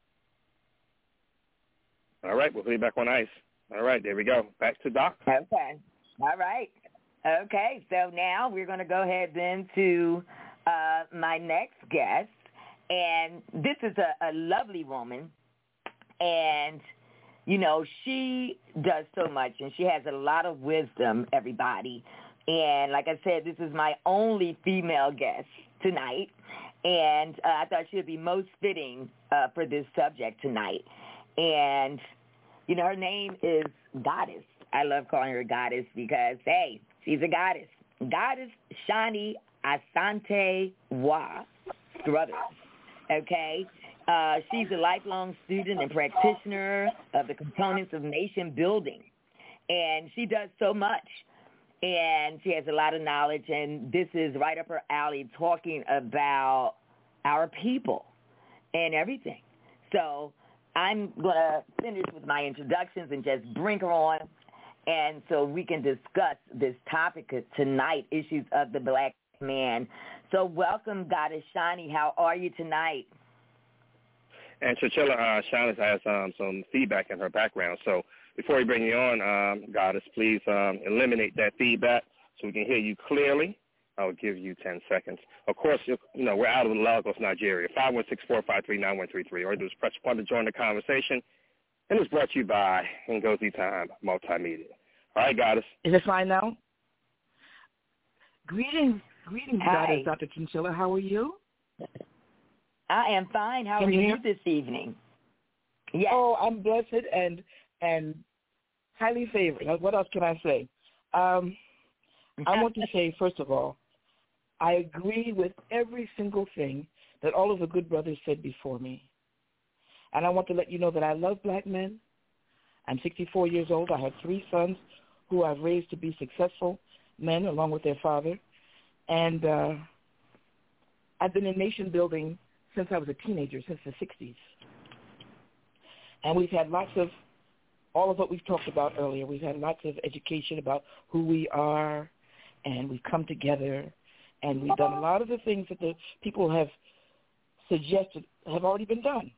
All right. We'll put you back on ice. All right. There we go. Back to Doc. Okay. All right. Okay. So now we're going to go ahead then to uh, my next guest. And this is a, a lovely woman, and, you know, she does so much, and she has a lot of wisdom, everybody. And like I said, this is my only female guest tonight, and uh, I thought she would be most fitting uh, for this subject tonight. And, you know, her name is Goddess. I love calling her Goddess because, hey, she's a goddess. Goddess Shani Asante Wa Struthers. Okay, uh, she's a lifelong student and practitioner of the components of nation building, and she does so much, and she has a lot of knowledge, and this is right up her alley, talking about our people and everything. So I'm going to finish with my introductions and just bring her on, and so we can discuss this topic tonight, issues of the black man. So welcome, Goddess Shani. How are you tonight? And Chinchilla, uh, Shani has um, some feedback in her background. So before we bring you on, um, Goddess, please um, eliminate that feedback so we can hear you clearly. I'll give you ten seconds. Of course, you know, we're out of Lagos, Nigeria. five one six, four five three, nine one three three. Or do is press one to join the conversation. And it's brought to you by Ngozi Time Multimedia. All right, Goddess. Is it fine now? Greetings. Greetings, Hi. Goddess Doctor Chinchilla. How are you? I am fine. How Can are you you hear? this evening? Yes. Oh, I'm blessed and and highly favored. What else can I say? Um, I want to say, first of all, I agree with every single thing that all of the good brothers said before me. And I want to let you know that I love black men. I'm sixty-four years old. I have three sons who I've raised to be successful men along with their father. And uh, I've been in nation building since I was a teenager, since the sixties. And we've had lots of, all of what we've talked about earlier, we've had lots of education about who we are, and we've come together, and we've done a lot of the things that the people have suggested have already been done.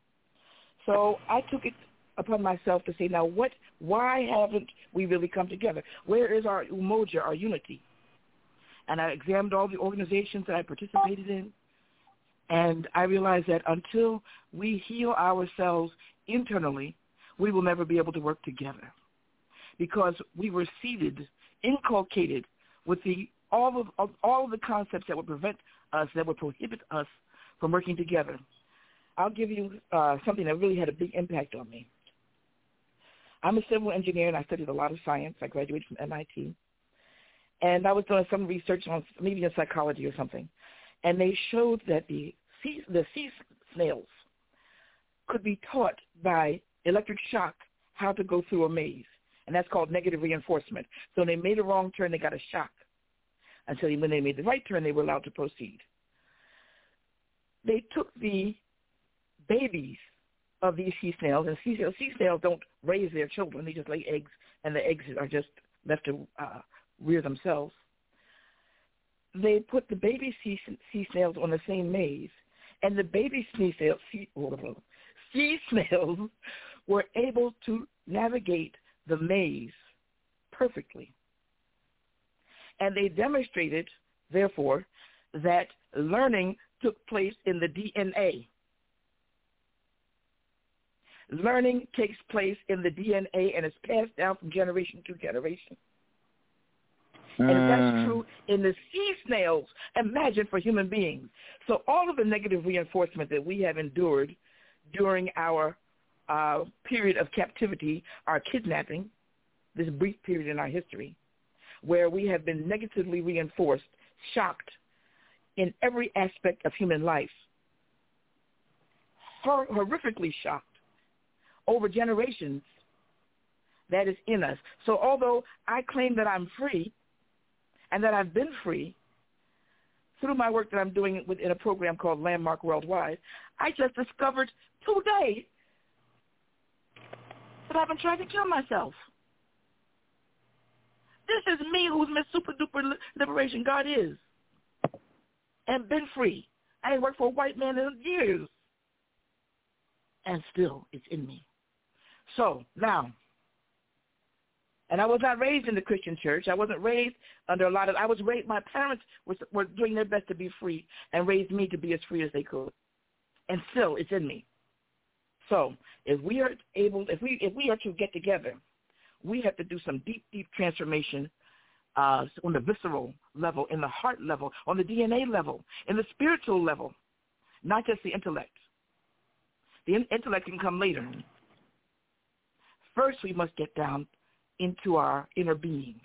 So I took it upon myself to say, now what, why haven't we really come together? Where is our umoja, our unity? And I examined all the organizations that I participated in, and I realized that until we heal ourselves internally, we will never be able to work together, because we were seeded, inculcated with the all of, of all of the concepts that would prevent us, that would prohibit us from working together. I'll give you uh, something that really had a big impact on me. I'm a civil engineer, and I studied a lot of science. I graduated from M I T. And I was doing some research on maybe in psychology or something, and they showed that the sea, the sea snails could be taught by electric shock how to go through a maze, and that's called negative reinforcement. So when they made a wrong turn, they got a shock. Until when they made the right turn, they were allowed to proceed. They took the babies of these sea snails, and sea snails, sea snails don't raise their children. They just lay eggs, and the eggs are just left to uh, rear themselves. They put the baby sea, sea snails on the same maze, and the baby sea snails, sea, sea snails were able to navigate the maze perfectly. And they demonstrated, therefore, that learning took place in the D N A. Learning takes place in the D N A and is passed down from generation to generation. And if that's true in the sea snails, imagine for human beings. So all of the negative reinforcement that we have endured during our uh, period of captivity, our kidnapping, this brief period in our history, where we have been negatively reinforced, shocked in every aspect of human life, hor- horrifically shocked over generations, that is in us. So although I claim that I'm free and that I've been free through my work that I'm doing within a program called Landmark Worldwide, I just discovered today that I've been trying to kill myself. This is me who's Miss Super Duper Liberation. God is. And been free. I ain't worked for a white man in years. And still, it's in me. So, now, and I was not raised in the Christian church. I wasn't raised under a lot of, I was raised, my parents were, were doing their best to be free and raised me to be as free as they could. And still, it's in me. So, if we are able, if we if we are to get together, we have to do some deep, deep transformation uh, on the visceral level, in the heart level, on the D N A level, in the spiritual level, not just the intellect. The in- intellect can come later. First, we must get down into our inner beings.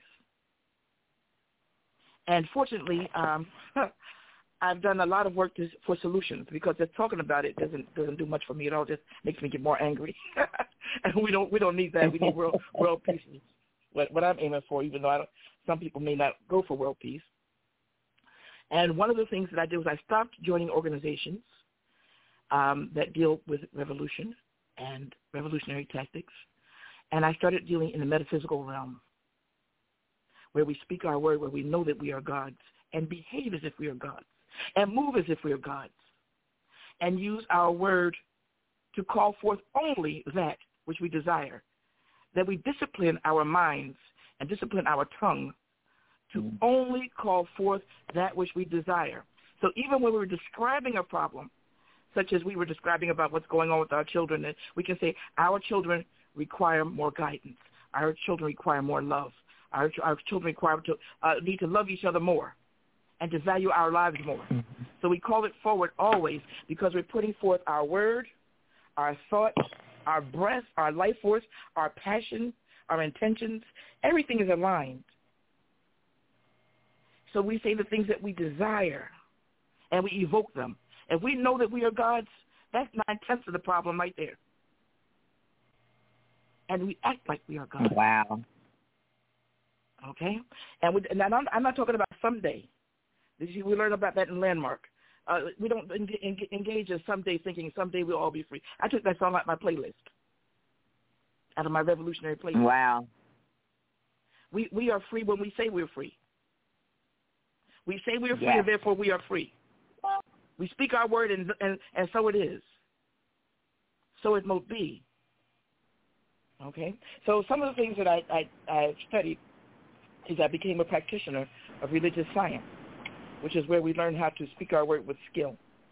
And fortunately, um, I've done a lot of work to, for solutions, because just talking about it doesn't doesn't do much for me at all. Just makes me get more angry, and we don't we don't need that. We need world world peace. What what I'm aiming for, even though I don't, some people may not go for world peace. And one of the things that I did was I stopped joining organizations um, that deal with revolution and revolutionary tactics, and I started dealing in the metaphysical realm, where we speak our word, where we know that we are gods, and behave as if we are gods, and move as if we are gods, and use our word to call forth only that which we desire, that we discipline our minds and discipline our tongue to only call forth that which we desire. So even when we were describing a problem, such as we were describing about what's going on with our children, and we can say our children require more guidance, our children require more love, our, our children require to uh, need to love each other more and to value our lives more. Mm-hmm. So we call it forward always, because we're putting forth our word, our thought, our breath, our life force, our passion, our intentions. Everything is aligned. So we say the things that we desire, and we evoke them. If we know that we are gods, that's nine-tenths of the problem right there. And we act like we are gods. Wow. Okay? And, we, and I'm, I'm not talking about someday. We learn about that in Landmark. Uh, we don't engage in someday thinking someday we'll all be free. I took that song out of my playlist, out of my revolutionary playlist. Wow. We we are free when we say we're free. We say we're free, yes. and therefore we are free. We speak our word, and, and, and so it is. So it must be. Okay? So some of the things that I, I, I studied is I became a practitioner of religious science, which is where we learn how to speak our word with skill.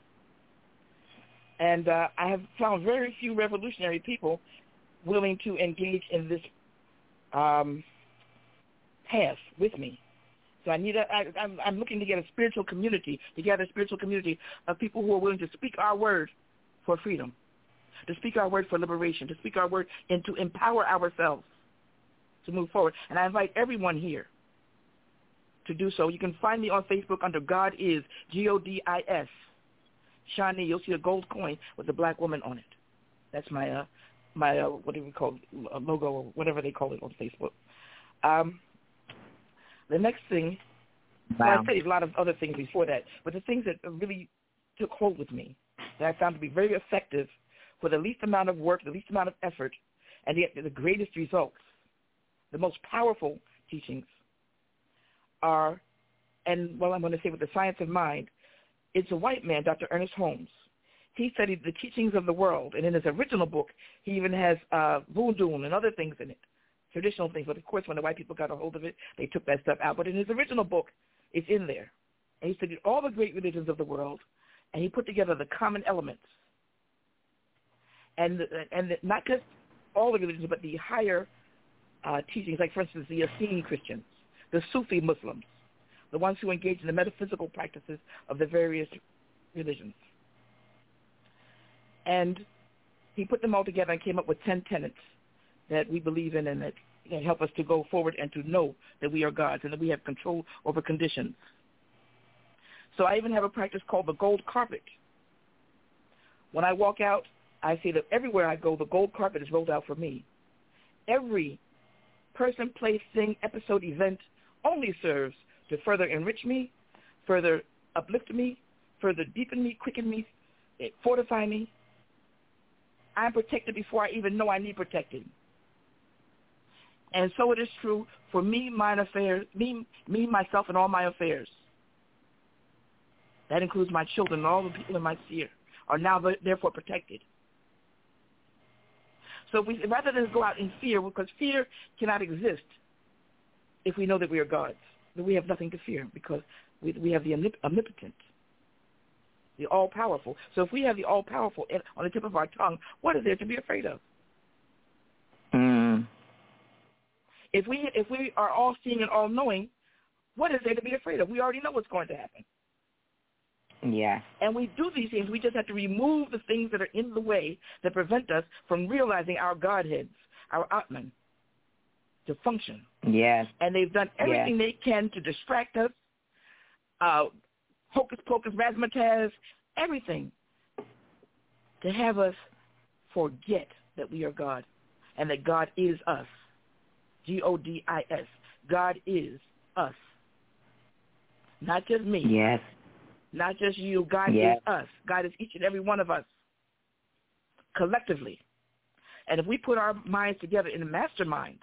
And uh, I have found very few revolutionary people willing to engage in this um, path with me. So I need a, I, I'm, I'm looking to get a spiritual community, to gather a spiritual community of people who are willing to speak our word for freedom, to speak our word for liberation, to speak our word and to empower ourselves to move forward. And I invite everyone here to do so. You can find me on Facebook under God Is, G O D I S. Shani, you'll see a gold coin with a black woman on it. That's my, uh, my uh, what do we call it, logo or whatever they call it on Facebook. Um, the next thing, wow. well, I studied a lot of other things before that, but the things that really took hold with me that I found to be very effective for the least amount of work, the least amount of effort, and yet the greatest results, the most powerful teachings are, and well, I'm going to say with the science of mind, it's a white man, Doctor Ernest Holmes. He studied the teachings of the world, and in his original book, he even has uh, voodoo and other things in it, traditional things. But, of course, when the white people got a hold of it, they took that stuff out. But in his original book, it's in there. And he studied all the great religions of the world, and he put together the common elements. And, and not just all the religions, but the higher uh, teachings, like, for instance, the Essene Christians, the Sufi Muslims, the ones who engage in the metaphysical practices of the various religions. And he put them all together and came up with ten tenets that we believe in and that, that help us to go forward and to know that we are gods and that we have control over conditions. So I even have a practice called the gold carpet. When I walk out, I see that everywhere I go, the gold carpet is rolled out for me. Every person, place, thing, episode, event only serves to further enrich me, further uplift me, further deepen me, quicken me, fortify me. I'm protected before I even know I need protecting. And so it is true for me, mine affairs, me, me, myself, and all my affairs. That includes my children and all the people in my sphere are now therefore protected. So if we, rather than go out in fear, because fear cannot exist if we know that we are gods, that we have nothing to fear because we, we have the omnipotent, the all-powerful. So if we have the all-powerful on the tip of our tongue, what is there to be afraid of? Mm. If we if we are all-seeing and all-knowing, what is there to be afraid of? We already know what's going to happen. Yeah. And we do these things. We just have to remove the things that are in the way that prevent us from realizing our Godheads, our Atman, to function. Yes. And they've done everything yes. they can to distract us, uh, hocus pocus, razzmatazz, everything, to have us forget that we are God and that God is us. G O D I S. God is us. Not just me. Yes. Not just you. God yes. is us. God is each and every one of us collectively. And if we put our minds together in a mastermind,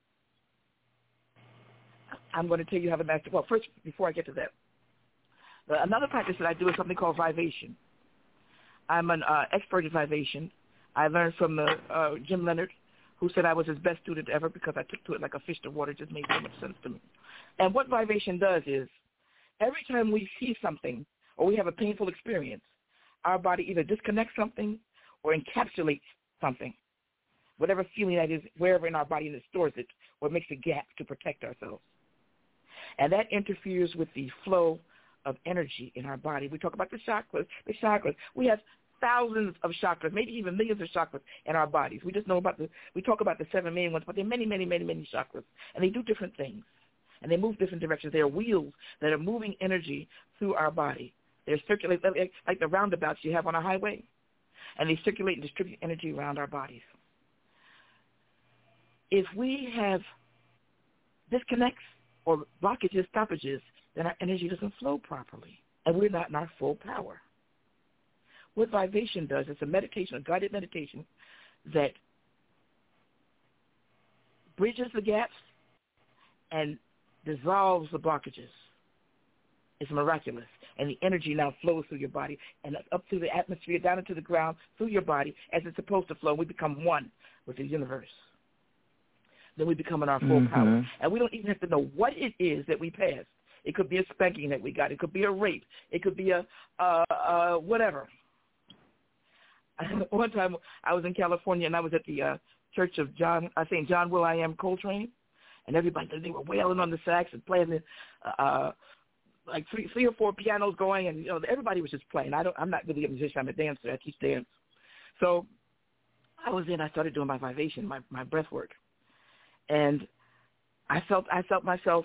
I'm going to tell you how the master, well, first, before I get to that, another practice that I do is something called vibration. I'm an uh, expert in vibration. I learned from the, uh, Jim Leonard, who said I was his best student ever because I took to it like a fish to water. It just made so much sense to me. And what vibration does is every time we see something or we have a painful experience, our body either disconnects something or encapsulates something, whatever feeling that is, wherever in our body, and it stores it or makes a gap to protect ourselves. And that interferes with the flow of energy in our body. We talk about the chakras. The chakras. We have thousands of chakras, maybe even millions of chakras in our bodies. We just know about the, we talk about the seven main ones, but there are many, many, many, many chakras. And they do different things. And they move different directions. They are wheels that are moving energy through our body. They're circulating, like the roundabouts you have on a highway. And they circulate and distribute energy around our bodies. If we have disconnects or blockages, stoppages, then our energy doesn't flow properly. And we're not in our full power. What vibration does, it's a meditation, a guided meditation that bridges the gaps and dissolves the blockages. It's miraculous. And the energy now flows through your body and up through the atmosphere, down into the ground, through your body, as it's supposed to flow. We become one with the universe. Then we become in our full mm-hmm. power. And we don't even have to know what it is that we passed. It could be a spanking that we got. It could be a rape. It could be a uh, uh, whatever. One time I was in California and I was at the uh, Church of John, I think John Will I Am Coltrane, and everybody, they were wailing on the sax and playing the, uh, like three, three or four pianos going, and you know everybody was just playing. I don't, I'm not really a musician. I'm a dancer. I teach dance. So I was in. I started doing my vibration, my my breath work, and I felt I felt myself.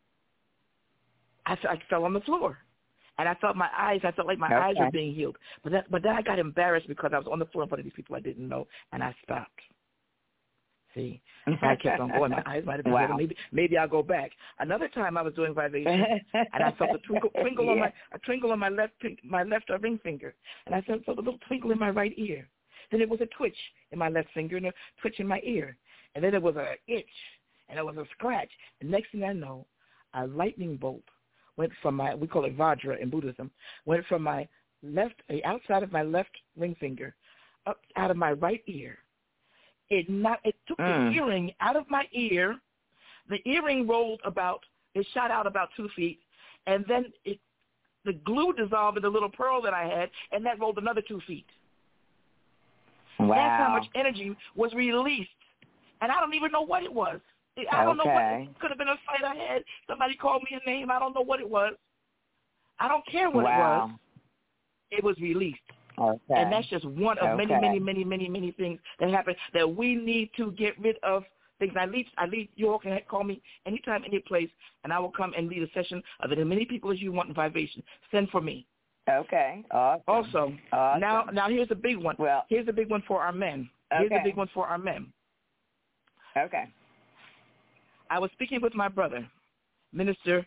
I, I fell on the floor. And I felt my eyes, I felt like my okay. eyes were being healed. But that, but then I got embarrassed because I was on the floor in front of these people I didn't know, and I stopped. See? So I kept on going. My eyes might have been wow. healed. Maybe, maybe I'll go back. Another time I was doing vibration, and I felt a twinkle, twinkle yeah. on my a twinkle on my left my left ring finger, and I felt a little twinkle in my right ear. Then it was a twitch in my left finger and a twitch in my ear, and then it was a itch, and it was a scratch. And next thing I know, a lightning bolt went from my, we call it Vajra in Buddhism, went from my left, the outside of my left ring finger up out of my right ear. It not, it took mm. the earring out of my ear. The earring rolled about, it shot out about two feet, and then it, the glue dissolved in the little pearl that I had, and that rolled another two feet. Wow. That's how much energy was released. And I don't even know what it was. I don't okay. know what it could have been a fight I had. Somebody called me a name. I don't know what it was. I don't care what wow. it was. It was released. Okay. And that's just one of okay. many, many, many, many, many things that happen that we need to get rid of. Things I leave, I leave. You all can call me anytime, any place, and I will come and lead a session of as many people as you want in Vivation. Send for me. Okay. Awesome. Also, awesome. now, now here's a big one. Well, here's a big one for our men. Okay. Here's a big one for our men. Okay. I was speaking with my brother, Minister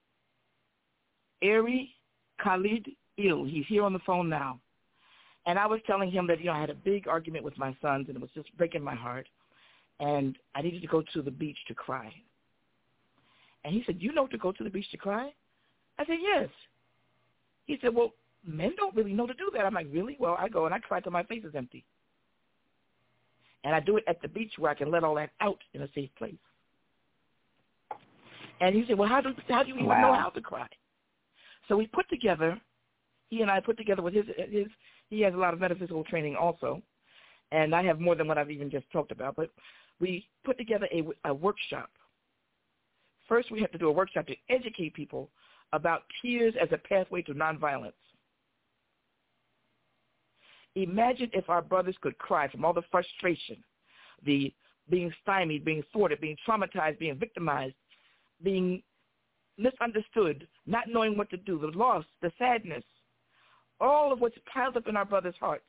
Ari Khalid Il. He's here on the phone now, and I was telling him that you know I had a big argument with my sons, and it was just breaking my heart. And I needed to go to the beach to cry. And he said, you know to go to the beach to cry? I said, yes. He said, well, men don't really know to do that. I'm like, really? Well, I go and I cry till my face is empty. And I do it at the beach where I can let all that out in a safe place. And he said, well, how do, how do you even wow. know how to cry? So we put together, he and I put together with his, his, he has a lot of metaphysical training also. And I have more than what I've even just talked about, but we put together a, a workshop. First, we have to do a workshop to educate people about tears as a pathway to nonviolence. Imagine if our brothers could cry from all the frustration, the being stymied, being thwarted, being traumatized, being victimized, being misunderstood, not knowing what to do, the loss, the sadness, all of what's piled up in our brothers' hearts.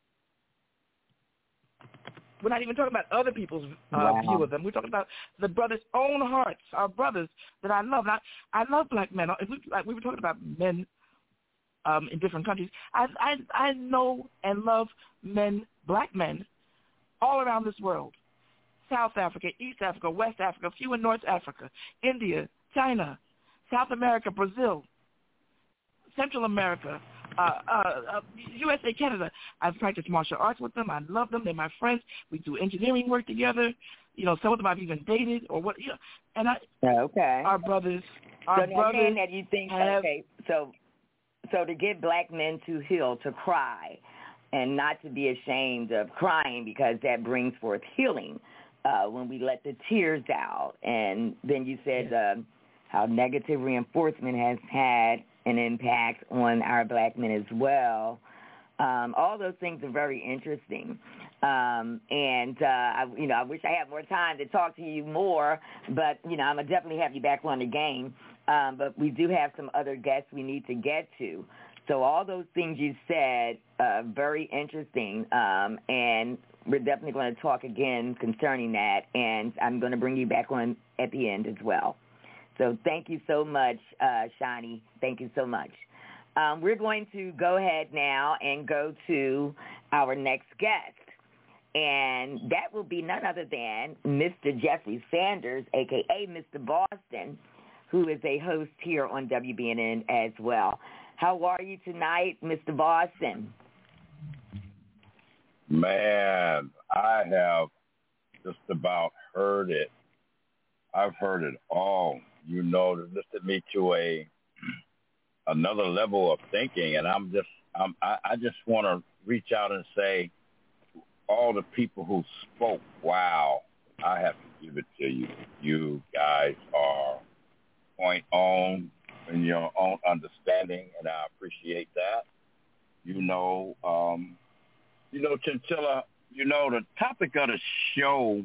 We're not even talking about other people's uh, wow. view of them. We're talking about the brothers' own hearts, our brothers that I love. And I, I love black men. If we, like we were talking about men um, in different countries. I, I, I know and love men, black men, all around this world. South Africa, East Africa, West Africa, a few in North Africa, India, China, South America, Brazil, Central America, Uh, uh, uh, U S A, Canada. I've practiced martial arts with them. I love them. They're my friends. We do engineering work together. You know, some of them I've even dated or what. You know, and I. Okay. Our brothers. Our so brothers. saying that you think have, okay, so so to get black men to heal, to cry, and not to be ashamed of crying because that brings forth healing uh, when we let the tears out. And then you said yes. uh, how negative reinforcement has had an impact on our black men as well. Um, all those things are very interesting. Um, and, uh, I, you know, I wish I had more time to talk to you more, but, you know, I'm going to definitely have you back on the game. Um, but we do have some other guests we need to get to. So all those things you said, uh, very interesting. Um, and we're definitely going to talk again concerning that. And I'm going to bring you back on at the end as well. So thank you so much, uh, Shani. Thank you so much. Um, we're going to go ahead now and go to our next guest. And that will be none other than Mister Jeffrey Sanders, a k a. Mister Boston, who is a host here on W B N N as well. How are you tonight, Mister Boston? Man, I have just about heard it. I've heard it all. You know, it lifted me to a another level of thinking, and I'm just, I'm, I, I just want to reach out and say, all the people who spoke, wow, I have to give it to you. You guys are point on in your own understanding, and I appreciate that. You know, um, you know, Chinchilla, you know, the topic of the show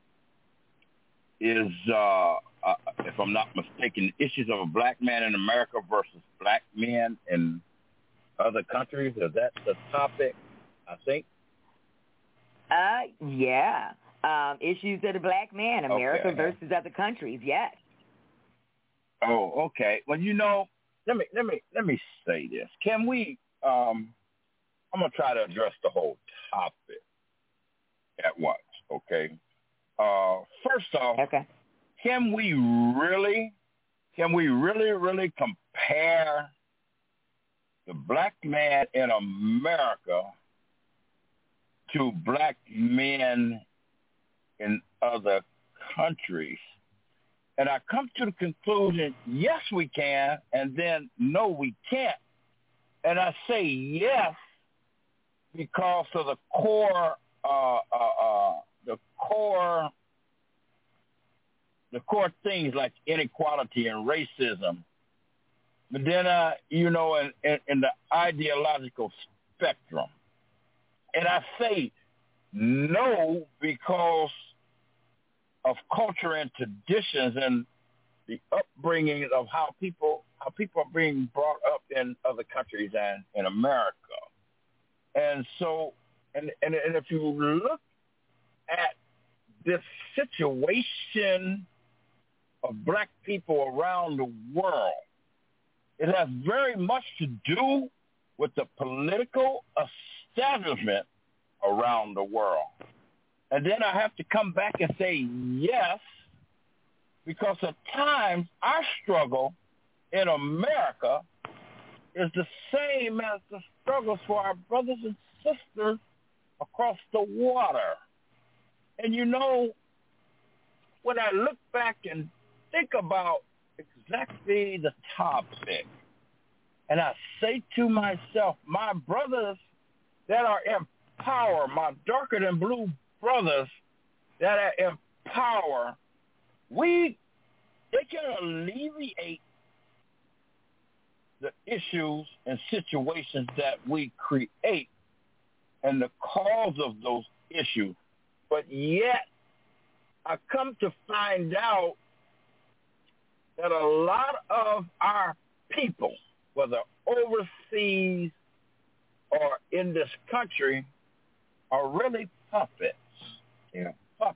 is, uh, uh, if I'm not mistaken, issues of a black man in America versus black men in other countries. Is that the topic, I think? Uh, yeah. Um, issues of the black man, America okay. versus other countries, yes. Oh, okay. Well, you know, let me let me let me say this. Can we? Um, I'm gonna try to address the whole topic at once. Okay. Uh, first off, okay. can we really, can we really, really compare the black man in America to black men in other countries? And I come to the conclusion, yes, we can, and then no, we can't. And I say yes because of the core, uh, uh, uh, the core, the core things like inequality and racism. But then, uh, you know, in, in, in the ideological spectrum. And I say no because of culture and traditions and the upbringing of how people how people are being brought up in other countries and in America. And so, and, and, and if you look at this situation of black people around the world, it has very much to do with the political establishment around the world. And then I have to come back and say yes, because at times our struggle in America is the same as the struggles for our brothers and sisters across the water. And you know, when I look back and think about exactly the topic, and I say to myself, my brothers that are in power, my darker than blue brothers that are in power, we they can alleviate the issues and situations that we create and the cause of those issues. But yet, I come to find out that a lot of our people, whether overseas or in this country, are really puppets. Yeah, puppets.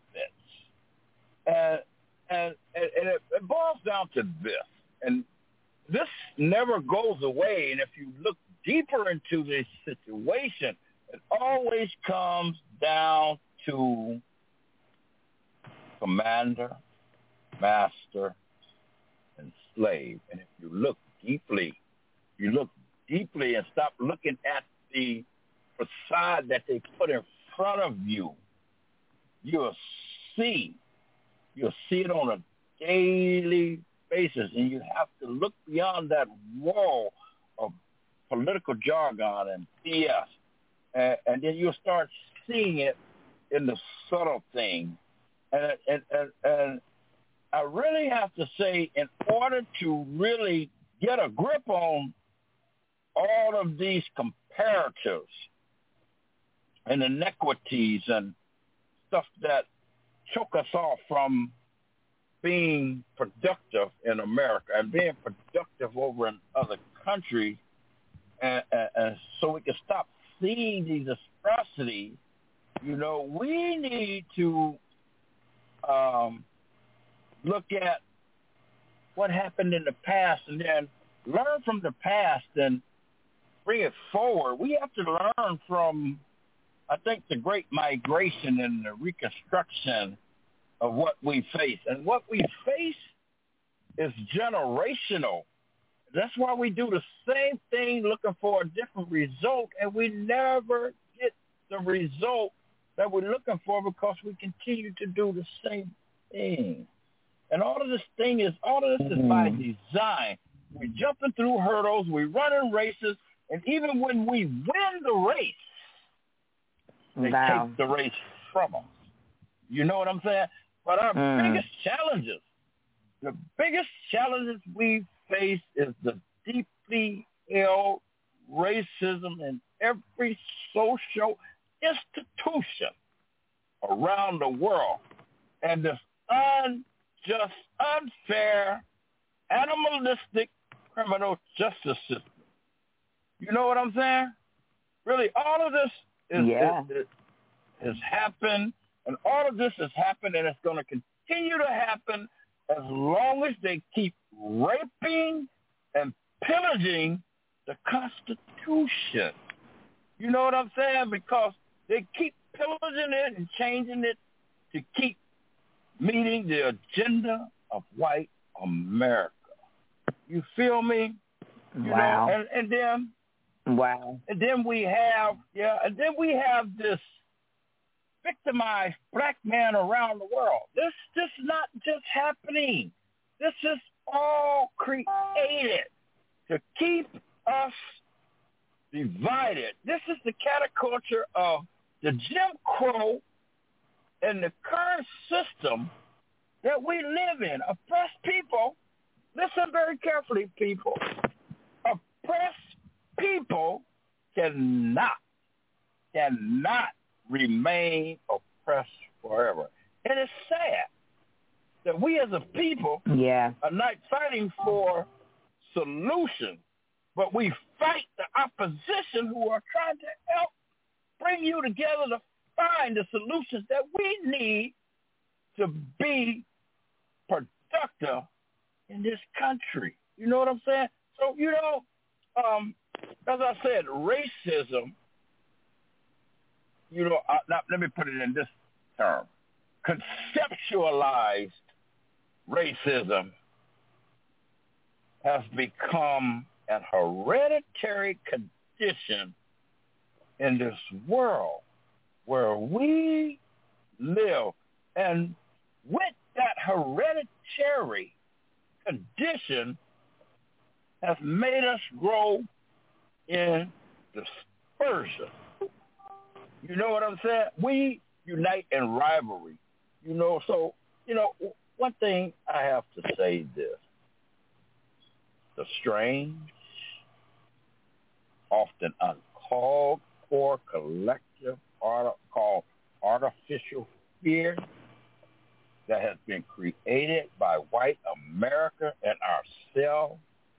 And and and, and it, it boils down to this, and this never goes away. And if you look deeper into this situation, it always comes down to commander, master, and slave. And if you look deeply, you look deeply and stop looking at the facade that they put in front of you, you'll see, you'll see it on a daily basis, and you have to look beyond that wall of political jargon and B S, and, and then you'll start seeing it in the subtle things. And, and, and, and I really have to say, in order to really get a grip on all of these comparatives and inequities and stuff that choke us off from being productive in America and being productive over in other countries, and, and, and so we can stop seeing these atrocities, you know, we need to um, look at what happened in the past and then learn from the past and bring it forward. We have to learn from, I think, the Great Migration and the Reconstruction of what we face. And what we face is generational. That's why we do the same thing looking for a different result, and we never get the result that we're looking for because we continue to do the same thing. And all of this thing is, all of this mm-hmm. is by design. We're jumping through hurdles, we're running races, and even when we win the race, they wow. take the race from us. You know what I'm saying? But our mm. biggest challenges, the biggest challenges we face is the deeply held racism in every social institution around the world, and this unjust, unfair, animalistic criminal justice system. You know what I'm saying? Really, all of this is, yeah. is, is, has happened, and all of this has happened, and it's going to continue to happen as long as they keep raping and pillaging the Constitution. You know what I'm saying? Because they keep pillaging it and changing it to keep meeting the agenda of white America. You feel me? You wow. know, and, and then wow. And then we have yeah, and then we have this victimized black man around the world. This this is not just happening. This is all created to keep us divided. This is the caricature of the Jim Crow and the current system that we live in. Oppressed people, listen very carefully, people. Oppressed people cannot, cannot remain oppressed forever. And it's sad that we as a people yeah. are not fighting for solutions, but we fight the opposition who are trying to help bring you together to find the solutions that we need to be productive in this country. You know what I'm saying? So, you know, um, as I said, racism, you know, uh, now, let me put it in this term. Conceptualized racism has become an hereditary condition in this world where we live. And with that hereditary condition has made us grow in dispersion. You know what I'm saying? We unite in rivalry. You know, so, you know, one thing I have to say this. The strange, often uncalled for collective art, called artificial fear that has been created by white America and ourselves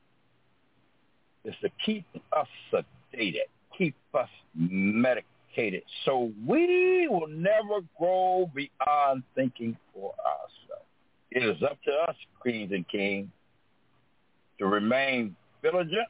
is to keep us sedated, keep us medicated, so we will never grow beyond thinking for ourselves. It is up to us, queens and kings, to remain vigilant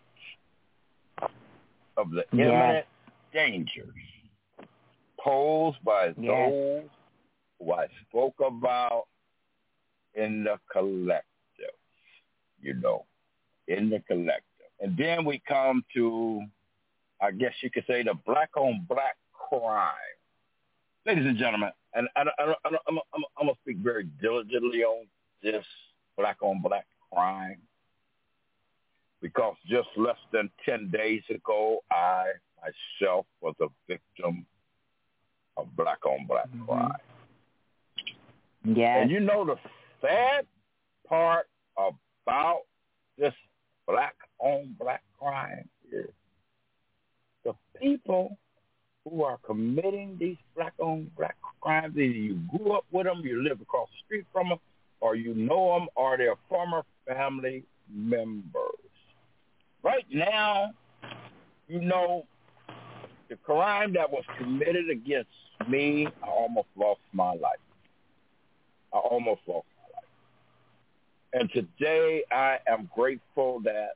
of the yes. imminent dangers posed by yes. those who I spoke about in the collective, you know, in the collective. And then we come to, I guess you could say, the black-on-black crime. Ladies and gentlemen, and I, I, I, I'm, I'm, I'm going to speak very diligently on this black-on-black crime because just less than ten days ago, I myself was a victim of black-on-black mm-hmm. crime. Yeah. And you know the sad part about this black-on-black crime is the people who are committing these black-on-black crimes, either you grew up with them, you live across the street from them, or you know them, or they're former family members. Right now, you know, the crime that was committed against me, I almost lost my life. I almost lost my life. And today I am grateful that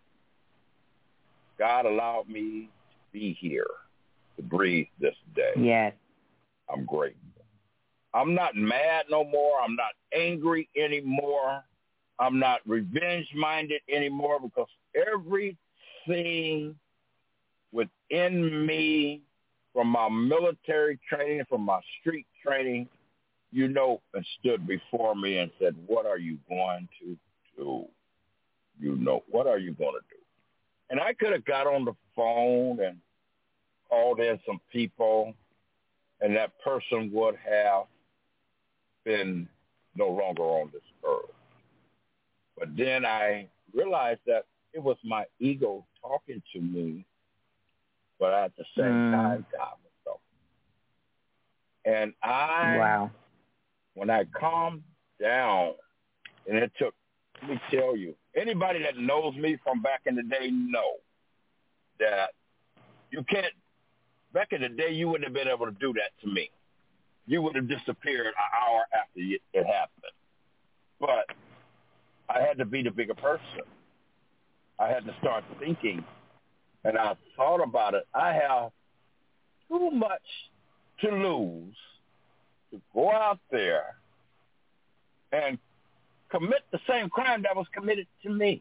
God allowed me to be here to breathe this day. Yes. I'm grateful. I'm not mad no more. I'm not angry anymore. I'm not revenge-minded anymore because everything within me from my military training, from my street training, you know, and stood before me and said, what are you going to do? You know, what are you going to do? And I could have got on the phone and called in some people, and that person would have been no longer on this earth. But then I realized that it was my ego talking to me, but at the same mm. time, God was talking. And I, wow. when I calmed down, and it took, let me tell you, anybody that knows me from back in the day know that you can't, back in the day, you wouldn't have been able to do that to me. You would have disappeared an hour after it happened. But I had to be the bigger person. I had to start thinking, and I thought about it. I have too much to lose to go out there and commit the same crime that was committed to me.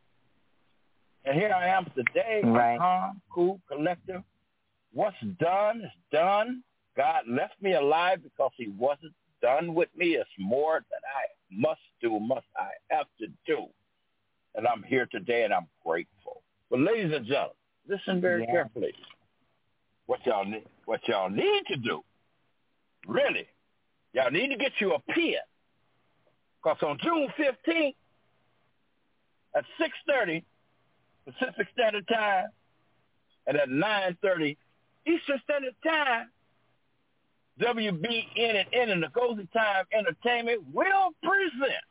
And here I am today, right. I'm calm, cool, collective. What's done is done. God left me alive because he wasn't done with me. It's more that I must do, must I have to do. And I'm here today, and I'm grateful. But ladies and gentlemen, listen very yeah. carefully. What y'all need, what y'all need to do, really, y'all need to get you a pen. Because on June fifteenth at six thirty Pacific Standard Time, And at nine thirty Eastern Standard Time, W B N N and the Gozy Time Entertainment will present,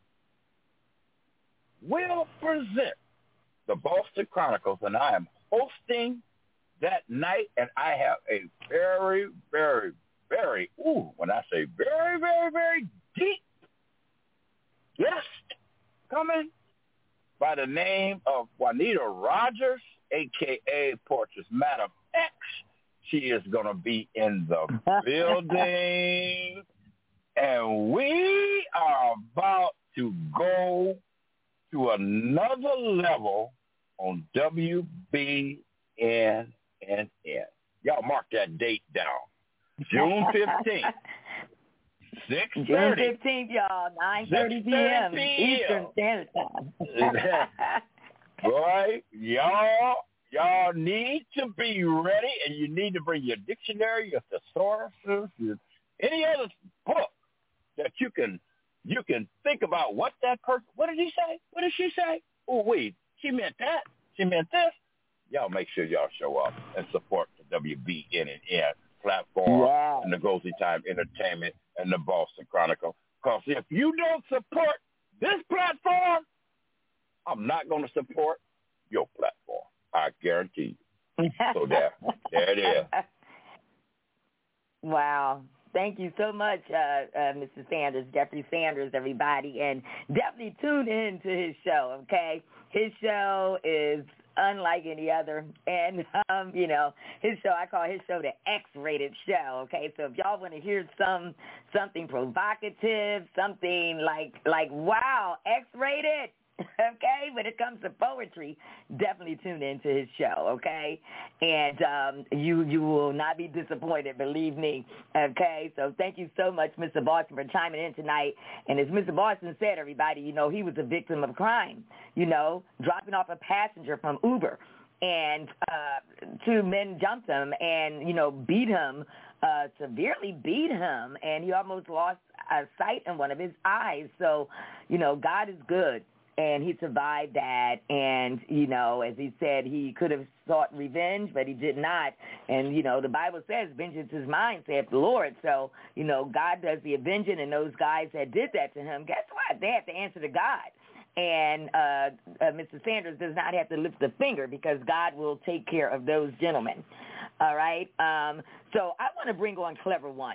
will present the Boston Chronicles, and I am hosting that night, and I have a very, very, very, ooh, when I say very, very, very deep guest coming by the name of Juanita Rogers, a k a. Portrait's Madam X. She is going to be in the building, and we are about to go to another level on W B N N. Y'all mark that date down. June fifteenth. six thirty. June fifteenth, y'all, nine thirty p.m. Eastern Standard Time. Boy, y'all, y'all need to be ready, and you need to bring your dictionary, your thesaurus, your, any other book that you can you can think about what that person, what did he say? What did she say? Oh, wait, she meant that. She meant this. Y'all make sure y'all show up and support the W B N N platform yeah. and the Gozy Time Entertainment and the Boston Chronicle. Because if you don't support this platform, I'm not going to support your platform. I guarantee you. So there, there it is. Wow. Thank you so much, uh, uh, Mister Sanders, Jeffrey Sanders, everybody. And definitely tune in to his show, okay? His show is unlike any other. And, um, you know, his show, I call his show the X-rated show, okay? So if y'all want to hear some something provocative, something like, like wow, X-rated, okay, when it comes to poetry, definitely tune into his show, okay? And um, you you will not be disappointed, believe me, okay? So thank you so much, Mister Boston, for chiming in tonight. And as Mister Boston said, everybody, you know, he was a victim of crime, you know, dropping off a passenger from Uber. And uh, two men jumped him and, you know, beat him, uh, severely beat him, and he almost lost uh, sight in one of his eyes. So, you know, God is good. And he survived that, and, you know, as he said, he could have sought revenge, but he did not. And, you know, the Bible says, vengeance is mine, saith the Lord. So, you know, God does the avenging, and those guys that did that to him, guess what? They have to answer to God. And uh, uh, Mister Sanders does not have to lift a finger because God will take care of those gentlemen. All right? Um, so I want to bring on Clever One.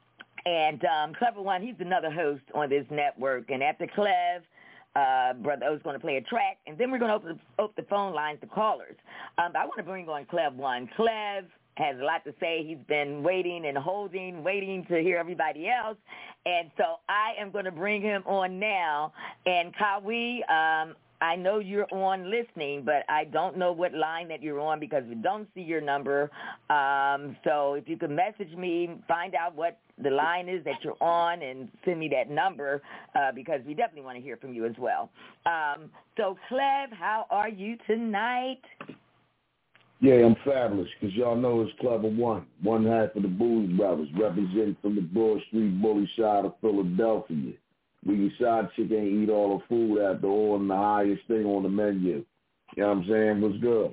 And um, Clever One, he's another host on this network. And after Clev, Uh, Brother O's going to play a track, and then we're going to open, open the phone lines to callers. Um, but I want to bring on Clev One. Clev has a lot to say. He's been waiting and holding, waiting to hear everybody else. And so I am going to bring him on now. And Kawi, um, I know you're on listening, but I don't know what line that you're on because we don't see your number. Um, so if you could message me, find out what the line is that you're on and send me that number uh, because we definitely want to hear from you as well. Um, so, Clev, how are you tonight? Yeah, I'm fabulous because y'all know it's Clever One, one half of the Blues Brothers, representing from the Broad Street bully side of Philadelphia. We your side chick ain't eat all the food after ordering the highest thing on the menu. You know what I'm saying? What's good?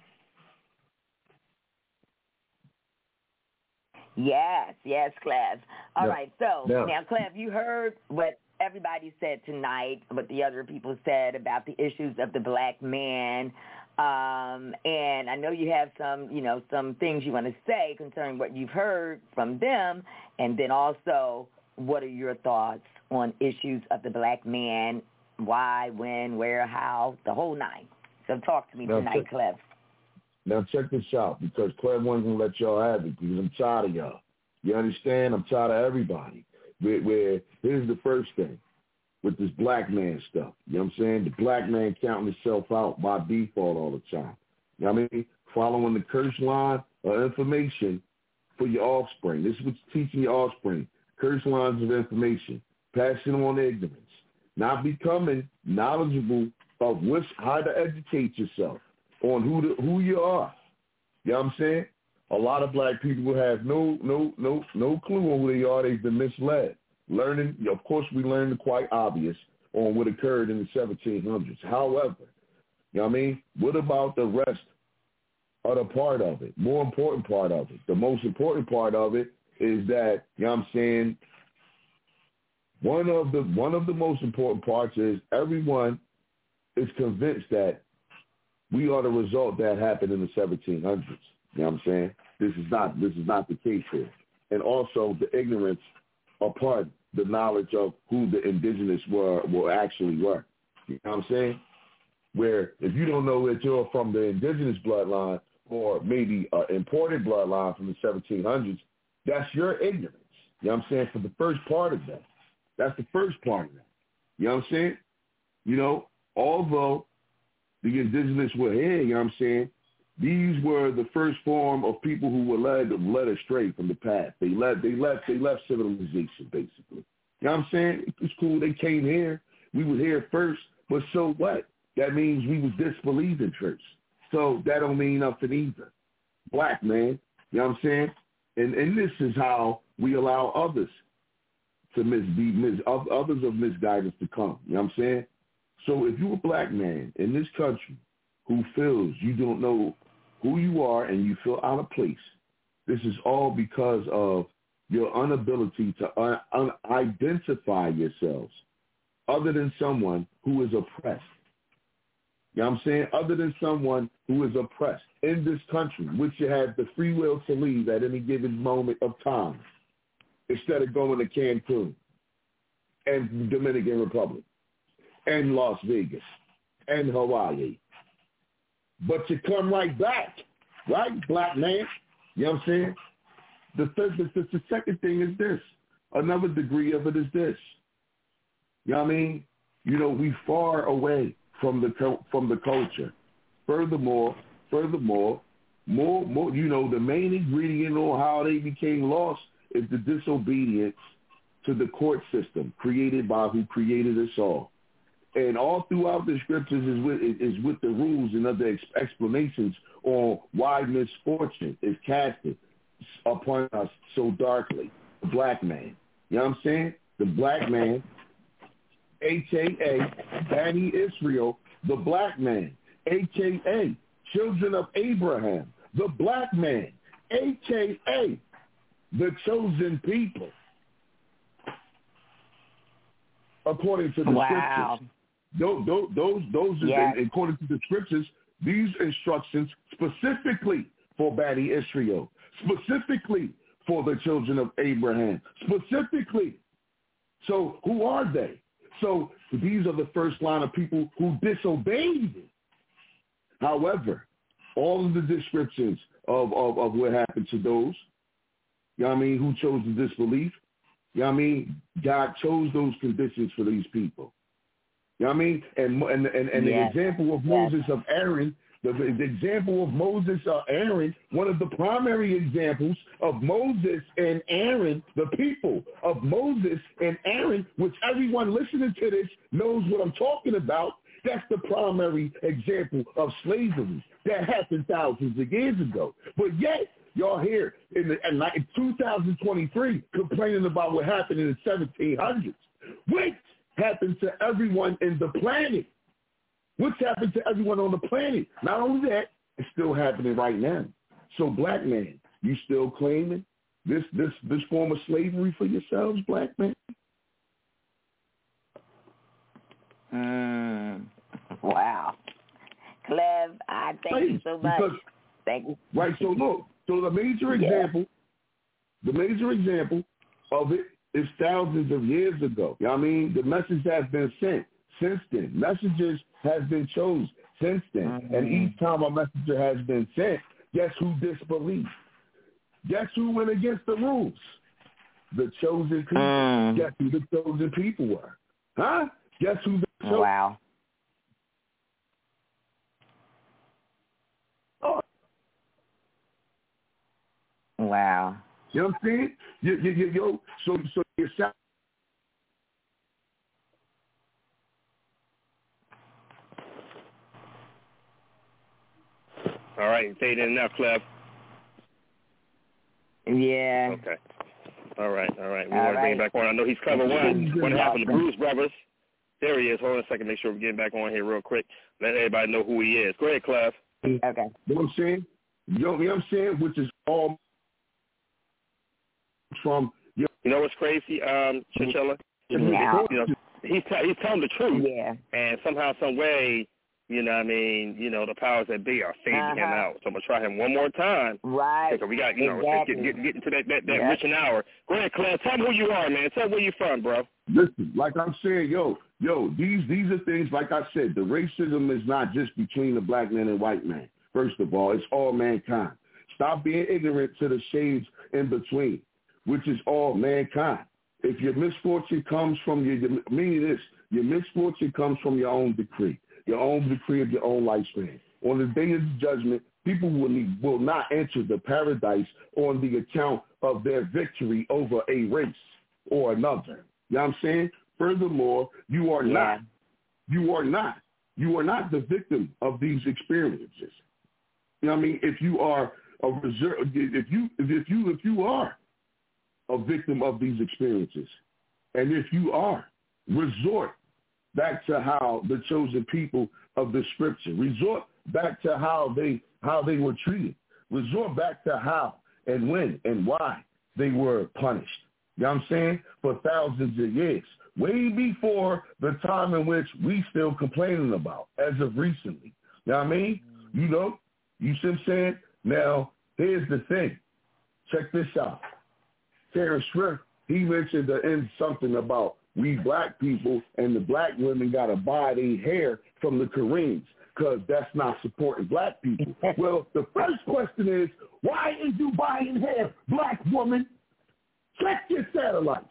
Yes, yes, Clev. All yeah. right, so yeah. now, Clev, you heard what everybody said tonight, what the other people said about the issues of the black man. Um, and I know you have some, you know, some things you want to say concerning what you've heard from them, and then also what are your thoughts on issues of the black man, why, when, where, how, the whole nine. So talk to me now tonight, check, Clev. Now check this out, because Clev wasn't going to let y'all have it because I'm tired of y'all. You understand? I'm tired of everybody. Where, where here's the first thing with this black man stuff. You know what I'm saying? The black man counting himself out by default all the time. You know what I mean? Following the curse line of information for your offspring. This is what's teaching your offspring. Curse lines of information. Passing on ignorance. Not becoming knowledgeable of what's, how to educate yourself on who the, who you are. You know what I'm saying? A lot of black people have no no no no clue on who they are. They've been misled. Learning, of course, we learned the quite obvious on what occurred in the seventeen hundreds. However, you know what I mean? What about the rest are the part of it, more important part of it. The most important part of it is that, you know what I'm saying, one of the one of the most important parts is everyone is convinced that we are the result that happened in the seventeen hundreds. You know what I'm saying? This is not this is not the case here. And also the ignorance upon the knowledge of who the indigenous were were actually were. You know what I'm saying? Where if you don't know that you're from the indigenous bloodline or maybe an imported bloodline from the seventeen hundreds, that's your ignorance. You know what I'm saying? For the first part of that. That's the first part of that. You know what I'm saying? You know, although the indigenous were here, you know what I'm saying, these were the first form of people who were led led astray from the path. They led they left they left civilization basically. You know what I'm saying? It's cool they came here. We were here first, but so what? That means we was disbelieving first. So that don't mean nothing either. Black man, you know what I'm saying? And and this is how we allow others to mis be mis others of misguidance to come. You know what I'm saying? So if you're a black man in this country who feels you don't know who you are and you feel out of place, this is all because of your inability to un un identify yourselves other than someone who is oppressed. You know what I'm saying? Other than someone who is oppressed in this country, which you have the free will to leave at any given moment of time, instead of going to Cancun and Dominican Republic and Las Vegas and Hawaii. But you come right back, right, black man? You know what I'm saying? The, third, the, the second thing is this. Another degree of it is this. You know what I mean? You know, we far away from the from the culture. Furthermore, furthermore, more, more, you know, the main ingredient on how they became lost is the disobedience to the court system created by who created us all. And all throughout the scriptures is with, is with the rules and other ex- explanations on why misfortune is casted upon us so darkly. The black man. You know what I'm saying? The black man, A K A Bani Israel, the black man, A K A children of Abraham, the black man, A K A the chosen people, according to the wow. scriptures. Those, those, those, those yes. are, according to the scriptures, these instructions specifically for Bani Israel, specifically for the children of Abraham, specifically. So who are they? So these are the first line of people who disobeyed. However, all of the descriptions of, of, of what happened to those, you know what I mean, who chose the disbelief, you know what I mean, God chose those conditions for these people. You know what I mean? And and and, and yes. the example of Moses yes. of Aaron, the, the example of Moses or Aaron, one of the primary examples of Moses and Aaron, the people of Moses and Aaron, which everyone listening to this knows what I'm talking about. That's the primary example of slavery that happened thousands of years ago. But yet, y'all here in, the, in like two thousand twenty-three complaining about what happened in the seventeen hundreds. Which happened to everyone in the planet. What's happened to everyone on the planet? Not only that, it's still happening right now. So, black man, you still claiming this this this form of slavery for yourselves, black man? Mm, wow. Clev, I thank right, you so much. Because, thank you. Right, so look, so the major example, yeah. the major example of it is thousands of years ago. You know what I mean? The message has been sent since then. Messages have been chosen since then. Mm-hmm. And each time a messenger has been sent, guess who disbelieved? Guess who went against the rules? The chosen people. Mm. Guess who the chosen people were? Huh? Guess who the chosen Wow. Oh. Wow. You know what I'm saying? You, you, you, yo, so, so you're all right, fade in now, Clef. Yeah. Okay. All right, all right. We all want to right. bring him back on. I know he's cover one. What happened to Bruce Brothers? There he is. Hold on a second. Make sure we get back on here real quick. Let everybody know who he is. Go ahead, Clef. Okay. You know what I'm saying? You know what I'm saying? Which is all from your. You know what's crazy, um, Chinchilla? Yeah. You know, he's t- he's telling the truth. Yeah. And somehow, some way, you know what I mean, you know, the powers that be are fading Uh-huh. him out. So I'm going to try him one more time. Right. Because we got, you know, exactly. get, get, get into that, that, that Yep. rich an hour. Go ahead, Claire. Tell me who you are, man. Tell me where you from, bro. Listen, like I'm saying, yo, yo, these these are things, like I said, the racism is not just between the black man and white man. First of all, it's all mankind. Stop being ignorant to the shades in between, which is all mankind. If your misfortune comes from your, meaning this, your misfortune comes from your own decree, your own decree of your own lifespan. On the day of judgment, people will, need, will not enter the paradise on the account of their victory over a race or another. You know what I'm saying? Furthermore, you are Yeah. not, you are not, you are not the victim of these experiences. You know what I mean? If you are a reserve, if you, if you, if you are a victim of these experiences, and if you are, resort back to how the chosen people of the scripture, resort back to how they, how they were treated, resort back to how and when and why they were punished. You know what I'm saying? For thousands of years, way before the time in which we still complaining about as of recently. You know what I mean? You know, you see what I'm saying? Now, here's the thing. Check this out. Terrence Swift, he mentioned the end something about we black people and the black women got to buy their hair from the Koreans because that's not supporting black people. Well, the first question is, why is you buying hair, black woman? Check your satellites.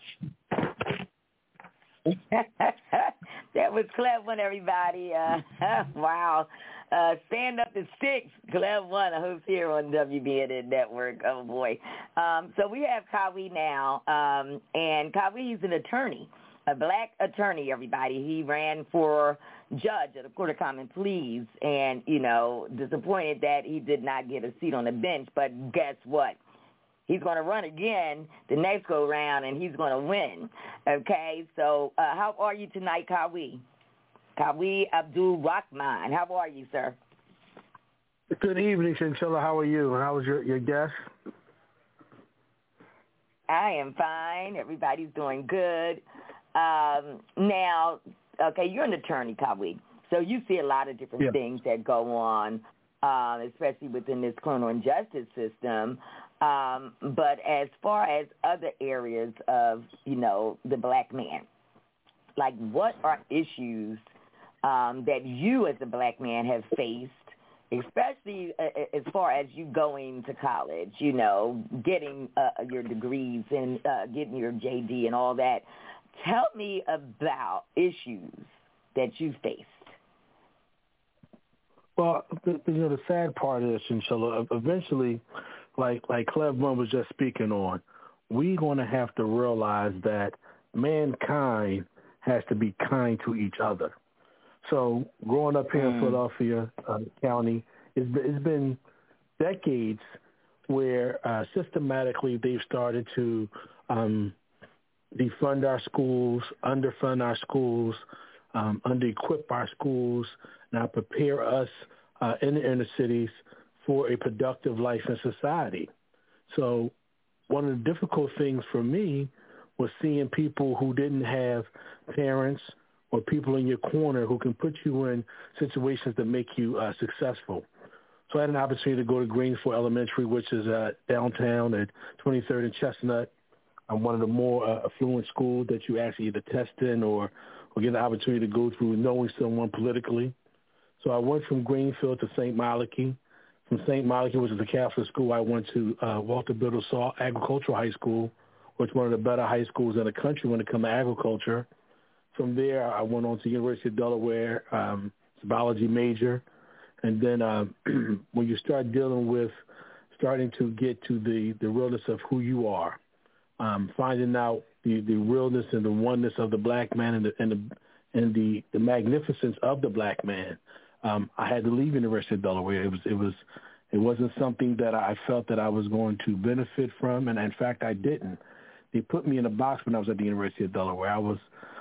That was Clef One, everybody. Uh, wow. Uh, stand up to six, Clef One, who's here on W B N N Network. Oh, boy. Um, so we have Kawi now, um, and Kawi is an attorney, a black attorney, everybody. He ran for judge of the Court of Common Pleas, and, you know, disappointed that he did not get a seat on the bench, but guess what? He's going to run again the next go round, and he's going to win. Okay, so uh, how are you tonight, Kawi? Kawi Abdul Rahman. How are you, sir? Good evening, Chinchilla. How are you? And how was your, your guest? I am fine. Everybody's doing good. Um, now, okay, you're an attorney, Kawi, so you see a lot of different yeah. things that go on, um, especially within this criminal injustice system. Um, but as far as other areas of, you know, the black man, like what are issues um, that you as a black man have faced, especially as far as you going to college, you know, getting uh, your degrees and uh, getting your J D and all that. Tell me about issues that you faced. Well, the, you know, the sad part is, Chinchilla, eventually, like like Clef One was just speaking on, we're going to have to realize that mankind has to be kind to each other. So growing up here mm. in Philadelphia uh, County, it's been, it's been decades where uh, systematically they've started to um, defund our schools, underfund our schools, um, under-equip our schools, now prepare us uh, in the inner cities for a productive life in society. So one of the difficult things for me was seeing people who didn't have parents or people in your corner who can put you in situations that make you uh, successful. So I had an opportunity to go to Greensville Elementary, which is uh, downtown at twenty-third and Chestnut. I'm one of the more uh, affluent schools that you actually either test in or, or get the opportunity to go through knowing someone politically. So I went from Greenfield to Saint Malachy. From Saint Malachy, which is a Catholic school, I went to uh, Walter Biddle Saul Agricultural High School, which is one of the better high schools in the country when it comes to agriculture. From there, I went on to the University of Delaware, um, biology major. And then uh, when you start dealing with starting to get to the, the realness of who you are, um, finding out the, the realness and the oneness of the black man and the, and the, and the, the magnificence of the black man, um, I had to leave University of Delaware. It was it was it wasn't something that I felt that I was going to benefit from, and in fact, I didn't. They put me in a box when I was at the University of Delaware. I was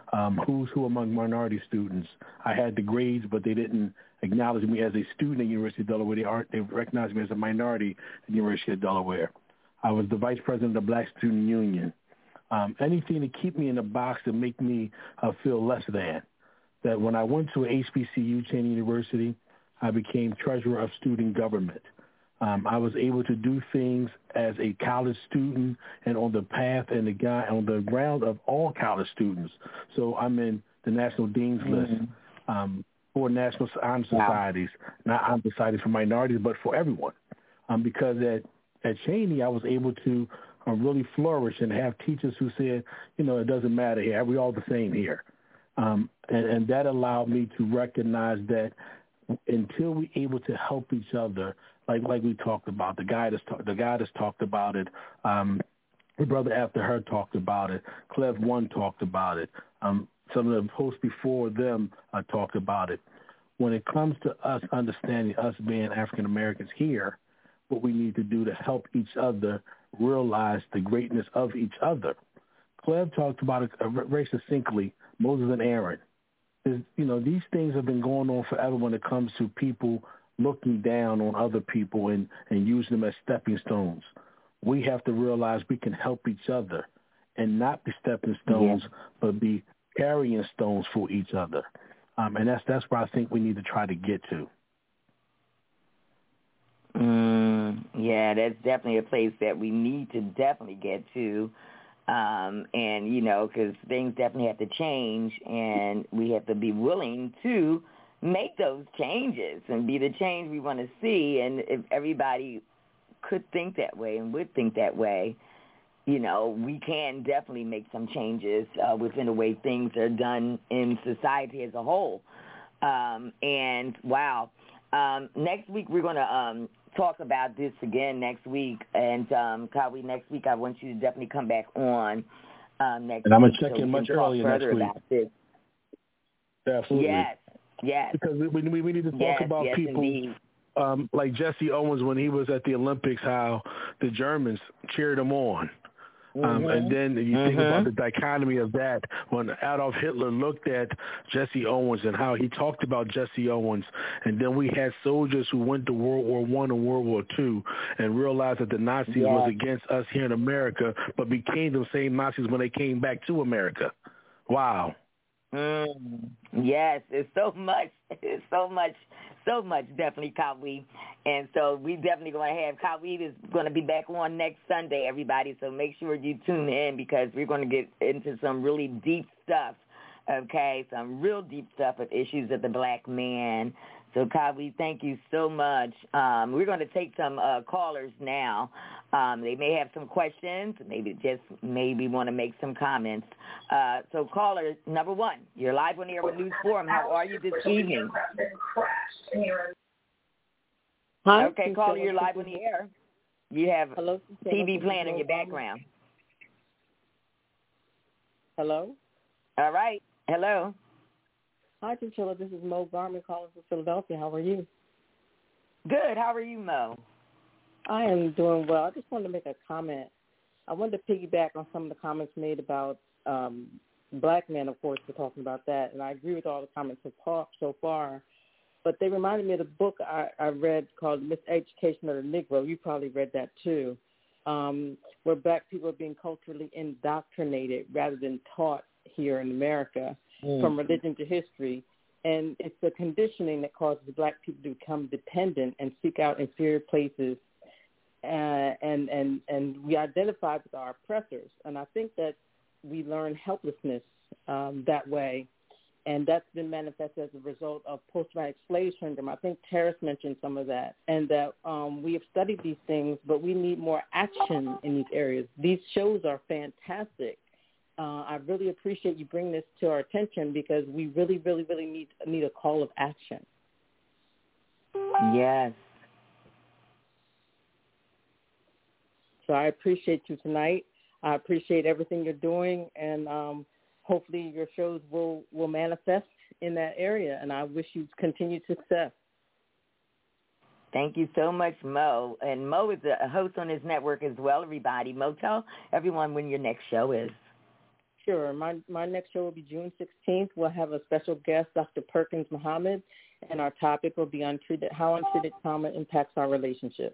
um, who's who among minority students. I had the grades, but they didn't acknowledge me as a student at the University of Delaware. They aren't. They recognized me as a minority at the University of Delaware. I was the vice president of the Black Student Union. Um, anything to keep me in a box to make me uh, feel less than. That when I went to H B C U, Cheney University, I became treasurer of student government. Um, I was able to do things as a college student and on the path and the guy on the ground of all college students. So I'm in the National Dean's mm-hmm. List um, for National Honor Societies, wow. not honor societies for minorities, but for everyone. Um, because at, at Cheney, I was able to uh, really flourish and have teachers who said, you know, it doesn't matter here. We're all the same here. Um, and, and that allowed me to recognize that until we're able to help each other, like like we talked about, the guy that's talk, the guy that's talked about it, um, the brother after her talked about it, Clev One talked about it, um, some of the hosts before them uh, talked about it. When it comes to us understanding us being African Americans here, what we need to do to help each other realize the greatness of each other. Clev talked about it very succinctly, Moses and Aaron. Is, you know, these things have been going on forever when it comes to people looking down on other people and, and using them as stepping stones. We have to realize we can help each other and not be stepping stones, yeah. but be carrying stones for each other. Um, and that's that's where I think we need to try to get to. Mm, yeah, that's definitely a place that we need to definitely get to. Um, and, you know, because things definitely have to change, and we have to be willing to make those changes and be the change we want to see. And if everybody could think that way and would think that way, you know, we can definitely make some changes uh, within the way things are done in society as a whole. Um, and, wow, um, next week we're going to um, talk about this again next week. And, um, Kawi, next week I want you to definitely come back on um, next week. And I'm going to check so in much earlier next week. About this. Absolutely. Yes, yes. Because we, we, we need to talk yes, about yes, people um, like Jesse Owens when he was at the Olympics, how the Germans cheered him on. Um, mm-hmm. And then you mm-hmm. think about the dichotomy of that when Adolf Hitler looked at Jesse Owens and how he talked about Jesse Owens. And then we had soldiers who went to World War One and World War Two and realized that the Nazis yes. was against us here in America, but became the same Nazis when they came back to America. Wow. Mm, yes, it's so much. It's so much. So much, definitely, Kawi. And so we definitely going to have Kawi is going to be back on next Sunday, everybody. So make sure you tune in because we're going to get into some really deep stuff, okay, some real deep stuff of issues of the black man. So, Kawi, thank you so much. Um, we're going to take some uh, callers now. Um, they may have some questions, maybe just maybe want to make some comments. Uh, so, caller number one, you're live on the air with News Forum. How are you this evening? Hi. Okay, caller, you're live on the air. You have Hello, T V playing in your background. Hello? All right. Hello. Hi, Chinchilla. This is Mo Garman calling from Philadelphia. How are you? Good. How are you, Mo? I am doing well. I just wanted to make a comment. I wanted to piggyback on some of the comments made about um, black men, of course, we're talking about that, and I agree with all the comments so far. But they reminded me of the book I, I read called Miseducation of the Negro. You probably read that too, um, where black people are being culturally indoctrinated rather than taught here in America. Mm. From religion to history, and it's the conditioning that causes black people to become dependent and seek out inferior places, uh, and and and we identify with our oppressors. And I think that we learn helplessness um, that way, and that's been manifested as a result of post-traumatic slave syndrome. I think Terrace mentioned some of that, and that um, we have studied these things, but we need more action in these areas. These shows are fantastic. Uh, I really appreciate you bringing this to our attention because we really, really, really need need a call of action. Yes. So I appreciate you tonight. I appreciate everything you're doing, and um, hopefully your shows will, will manifest in that area, and I wish you continued success. Thank you so much, Mo. And Mo is a host on his network as well, everybody. Mo, tell everyone when your next show is. Sure. My my next show will be June sixteenth. We'll have a special guest, Doctor Perkins Muhammad, and our topic will be untreated, how untreated trauma impacts our relationships.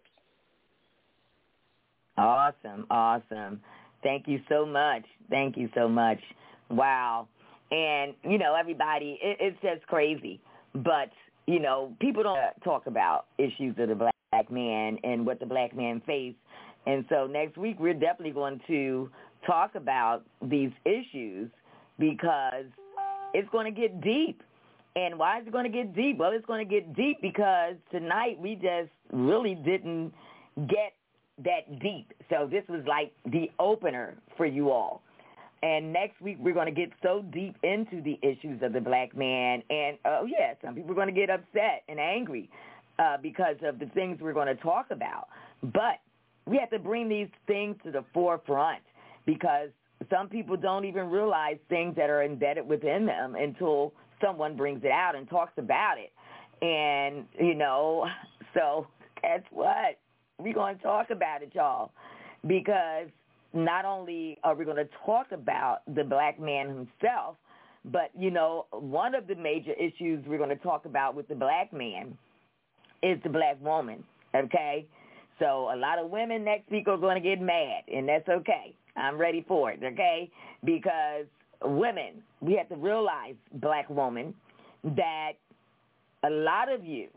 Awesome, awesome. Thank you so much. Thank you so much. Wow. And, you know, everybody, it, it's just crazy. But, you know, people don't talk about issues of the black man and what the black man face. And so next week we're definitely going to talk about these issues because it's going to get deep. And why is it going to get deep? Well, it's going to get deep because tonight we just really didn't get that deep. So this was like the opener for you all. And next week we're going to get so deep into the issues of the black man. And, oh, yeah, some people are going to get upset and angry uh, because of the things we're going to talk about. But we have to bring these things to the forefront because some people don't even realize things that are embedded within them until someone brings it out and talks about it. And, you know, so guess what? We're going to talk about it, y'all, because not only are we going to talk about the black man himself, but, you know, one of the major issues we're going to talk about with the black man is the black woman, okay? So a lot of women next week are going to get mad, and that's okay. I'm ready for it, okay? Because women, we have to realize, black woman, that a lot of you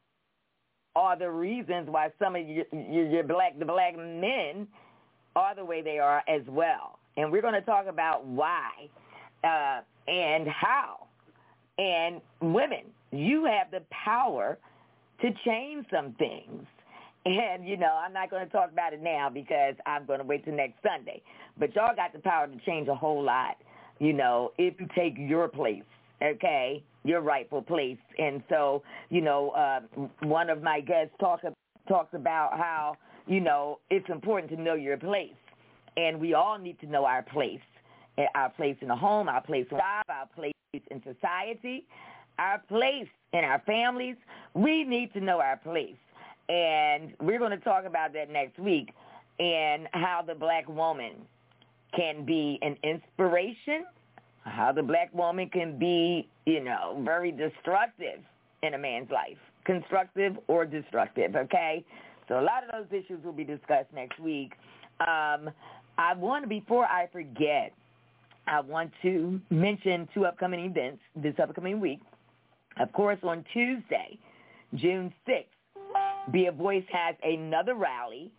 are the reasons why some of your, your, your black, the black men are the way they are as well. And we're going to talk about why uh, and how. And women, you have the power to change some things. And, you know, I'm not going to talk about it now because I'm going to wait till next Sunday. But y'all got the power to change a whole lot, you know, if you take your place, okay, your rightful place. And so, you know, uh, one of my guests talk, talks about how, you know, it's important to know your place. And we all need to know our place, our place in the home, our place in job, our place in society, our place in our families. We need to know our place. And we're going to talk about that next week and how the black woman can be an inspiration, how the black woman can be, you know, very destructive in a man's life, constructive or destructive, okay? So a lot of those issues will be discussed next week. Um, I want to, before I forget, I want to mention two upcoming events this upcoming week. Of course, on Tuesday, June sixth, Be a Voice has another rally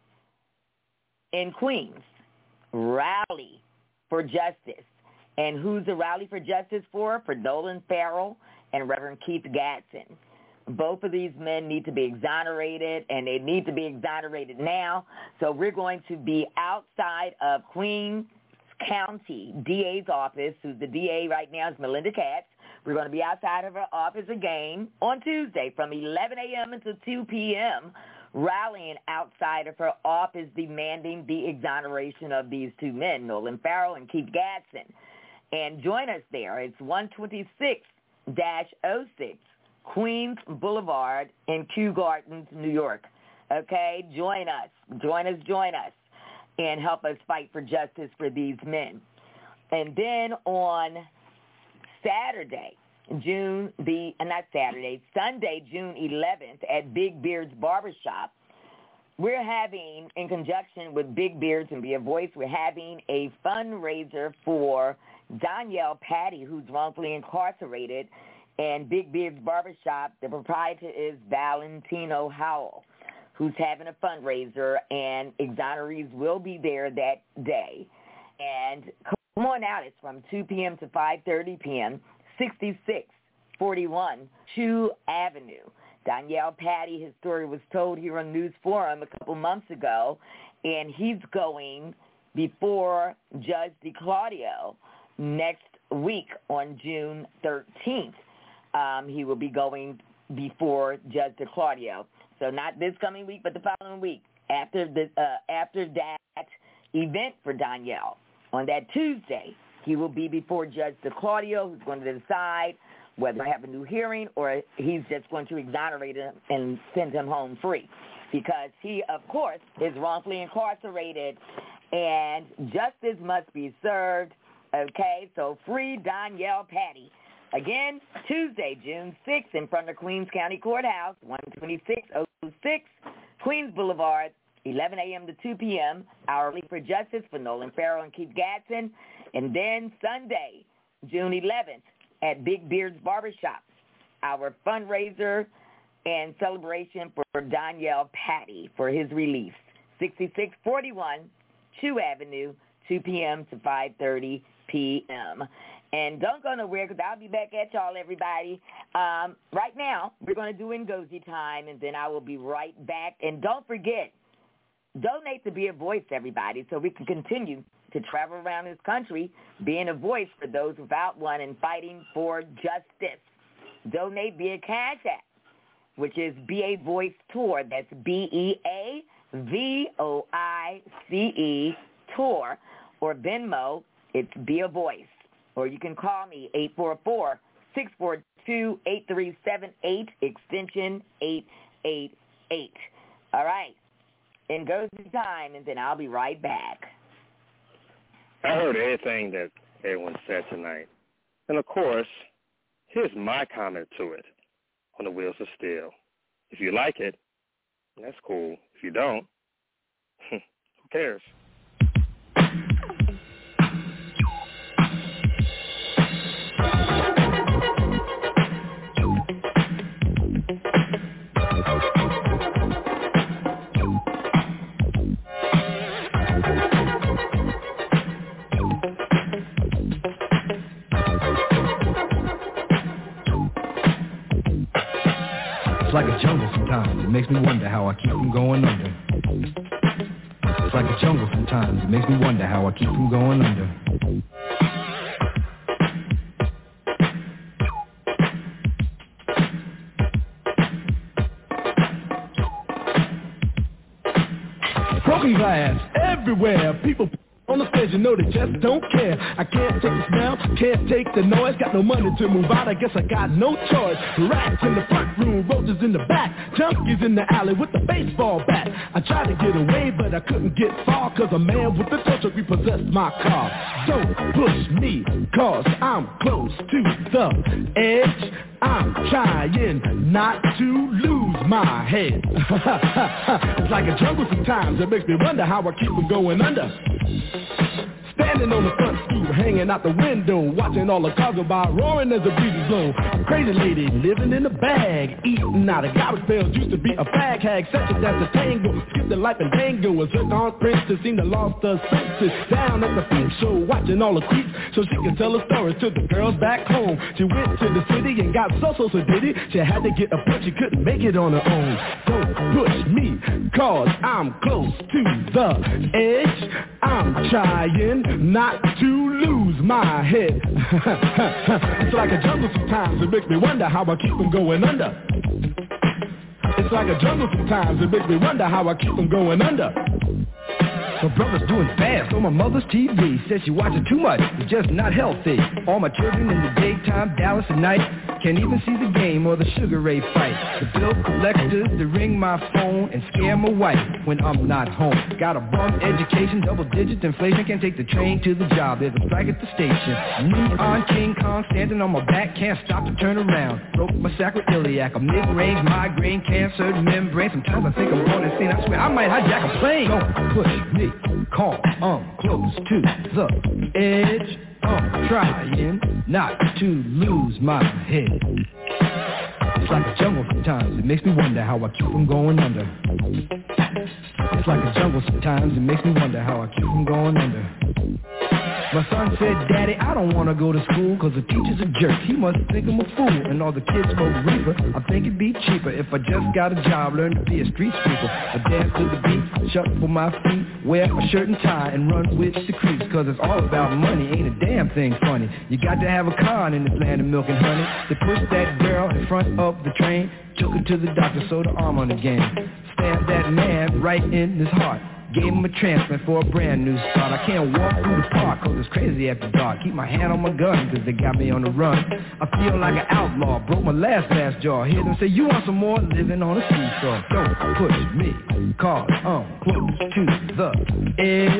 in Queens, Rally for Justice. And who's the Rally for Justice for? For Nolan Farrell and Reverend Keith Gatson. Both of these men need to be exonerated, and they need to be exonerated now. So we're going to be outside of Queens County D A's office, who's the D A right now is Melinda Katz. We're going to be outside of her office again on Tuesday from eleven a.m. until two p.m., rallying outside of her office demanding the exoneration of these two men, Nolan Farrell and Keith Gatson. And join us there. It's one twenty-six dash oh six Queens Boulevard in Kew Gardens, New York. Okay? Join us. Join us, join us, and help us fight for justice for these men. And then on Saturday, June the, uh, not Saturday, Sunday, June eleventh at Big Beard's Barbershop, we're having, in conjunction with Big Beards and Be a Voice, we're having a fundraiser for Danielle Patty, who's wrongfully incarcerated, and Big Beard's Barbershop. The proprietor is Valentino Howell, who's having a fundraiser, and exonerees will be there that day. And come on out. It's from two p.m. to five thirty p.m., sixty-six forty-one Chew Avenue. Danielle Patty, his story was told here on News Forum a couple months ago, and he's going before Judge DeClaudio next week on June thirteenth. Um, he will be going before Judge DeClaudio. So not this coming week, but the following week after the uh, after that event for Danielle. On that Tuesday, he will be before Judge DeClaudio, who's going to decide whether to have a new hearing or he's just going to exonerate him and send him home free. Because he, of course, is wrongfully incarcerated, and justice must be served. Okay, so free Danielle Patty. Again, Tuesday, June sixth, in front of Queens County Courthouse, one twenty-six oh six Queens Boulevard, eleven a.m. to two p.m., hourly for justice for Nolan Farrell and Keith Gadsden. And then Sunday, June eleventh, at Big Beard's Barbershop, our fundraiser and celebration for Danielle Patty for his release, sixty-six forty-one Chew Avenue, two p.m. to five thirty p.m. And don't go nowhere because I'll be back at y'all, everybody. Um, right now, we're going to do Ngozi time, and then I will be right back. And don't forget, donate to Be a Voice, everybody, so we can continue to travel around this country being a voice for those without one and fighting for justice. Donate via Cash App, which is Be a Voice Tour. That's B E A V O I C E Tour. Or Venmo, it's Be a Voice. Or you can call me, eight four four, six four two, eight three seven eight, extension eight eight eight. All right. And goes the time, and then I'll be right back. I heard everything that everyone said tonight. And, of course, here's my comment to it on the Wheels of Steel. If you like it, that's cool. If you don't, who cares? It's like a jungle sometimes, it makes me wonder how I keep from going under. It's like a jungle sometimes, it makes me wonder how I keep from going under. Broken glass everywhere, people on the stage, you know they just don't care. I can't take the smell, can't take the noise. Got no money to move out, I guess I got no choice. Rats in the front room, roaches in the back, junkies in the alley with the baseball bat. I tried to get away, but I couldn't get far, cause a man with a tow truck repossessed my car. Don't push me, cause I'm close to the edge. I'm trying not to lose my head. It's like a jungle sometimes, it makes me wonder how I keep from going under. Standing on the front stoop, hanging out the window, watching all the cars go by, roaring as the breeze is blown. Crazy lady living in a bag, eating out of garbage pails, used to be a fag hag, such a dance a tango, skipped the life and dango, a zircon princess seemed to lost her senses. Down at the freak show, watching all the creeps, so she could tell her stories to the girls back home. She went to the city and got so so so did it. She had to get a push, she couldn't make it on her own. Don't push me, cause I'm close to the edge. I'm trying not to lose my head. It's like a jungle sometimes, it makes me wonder how I keep from going under. It's like a jungle sometimes, it makes me wonder how I keep from going under. My brother's doing fast on my mother's T V. Says she watching too much, it's just not healthy. All my children in the daytime, Dallas at night. Can't even see the game or the Sugar Ray fight. The bill collectors, they ring my phone and scare my wife when I'm not home. Got a bum education, double digit inflation. Can't take the train to the job, there's a strike at the station. Neon King Kong standing on my back, can't stop to turn around. Broke my sacroiliac, a mid-range migraine, cancer membrane. Sometimes I think I'm on insane, I swear I might hijack a plane. Don't push me, call, I'm close to the edge. I'm trying not to lose my head. It's like a jungle sometimes, it makes me wonder how I keep from going under. It's like a jungle sometimes, it makes me wonder how I keep from going under. My son said, Daddy, I don't want to go to school cause the teacher's a jerk. He must think I'm a fool and all the kids smoke reefer. I think it'd be cheaper if I just got a job, learn to be a street sweeper. I dance to the beat, shuffle my feet, wear a shirt and tie and run with the creeps. Cause it's all about money, ain't a damn thing funny. You got to have a con in this land of milk and honey. They pushed that girl in front of the train, took her to the doctor, sewed her arm on the game. Stabbed that man right in his heart. Gave him a transplant for a brand new start. I can't walk through the park cause it's crazy after dark. Keep my hand on my gun cause they got me on the run. I feel like an outlaw, broke my last last jaw. Hear them say you want some more, living on a seesaw. Don't push me cause I'm close to the edge.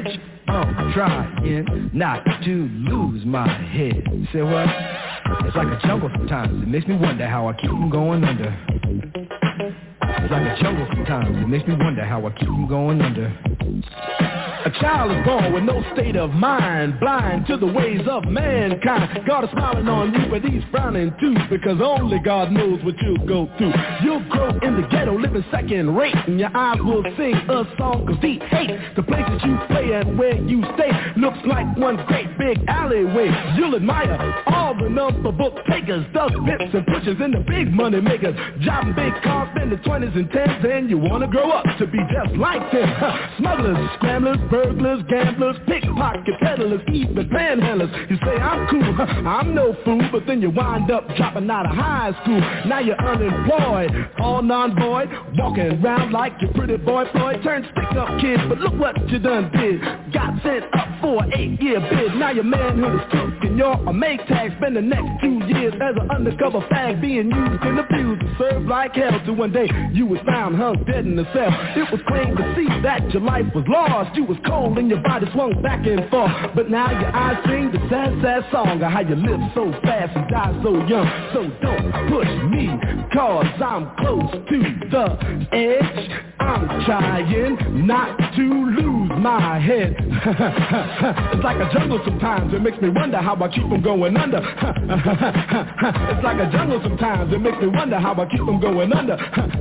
I'm trying not to lose my head. Say what? It's like a jungle sometimes. It makes me wonder how I keep from going under. It's like a jungle sometimes. It makes me wonder how I keep from going under. A child is born with no state of mind, blind to the ways of mankind. God is smiling on you, but he's frowning too, because only God knows what you'll go through. You'll grow in the ghetto, living second rate, and your eyes will sing a song of deep hate. The places you play and where you stay looks like one great big alleyway. You'll admire all the number book takers, dust bits and pushers, and the big money makers, driving big cars, spending twenties and tens, and you wanna grow up to be just like them. Smugglers, scramblers, burglars, gamblers, pickpocket peddlers, even panhandlers. You say I'm cool, I'm no fool, but then you wind up dropping out of high school. Now you're unemployed, all non-void, walking around like your pretty boy Floyd. Turned stick-up kid, but look what you done did. Got sent up for an eight-year bid. Now your manhood is cooked and you're a make tag. Spend the next two years as an undercover fag, being used and abused, served like hell. Till one day you was found hung dead in the cell. It was plain to see that your life was lost. You was cold and your body swung back and forth, but now your eyes sing the sad, sad song of how you live so fast and die so young. So don't push me, cause I'm close to the edge. I'm trying not to lose my head. It's like a jungle sometimes, it makes me wonder how I keep from going under. It's like a jungle sometimes, it makes me wonder how I keep from going under.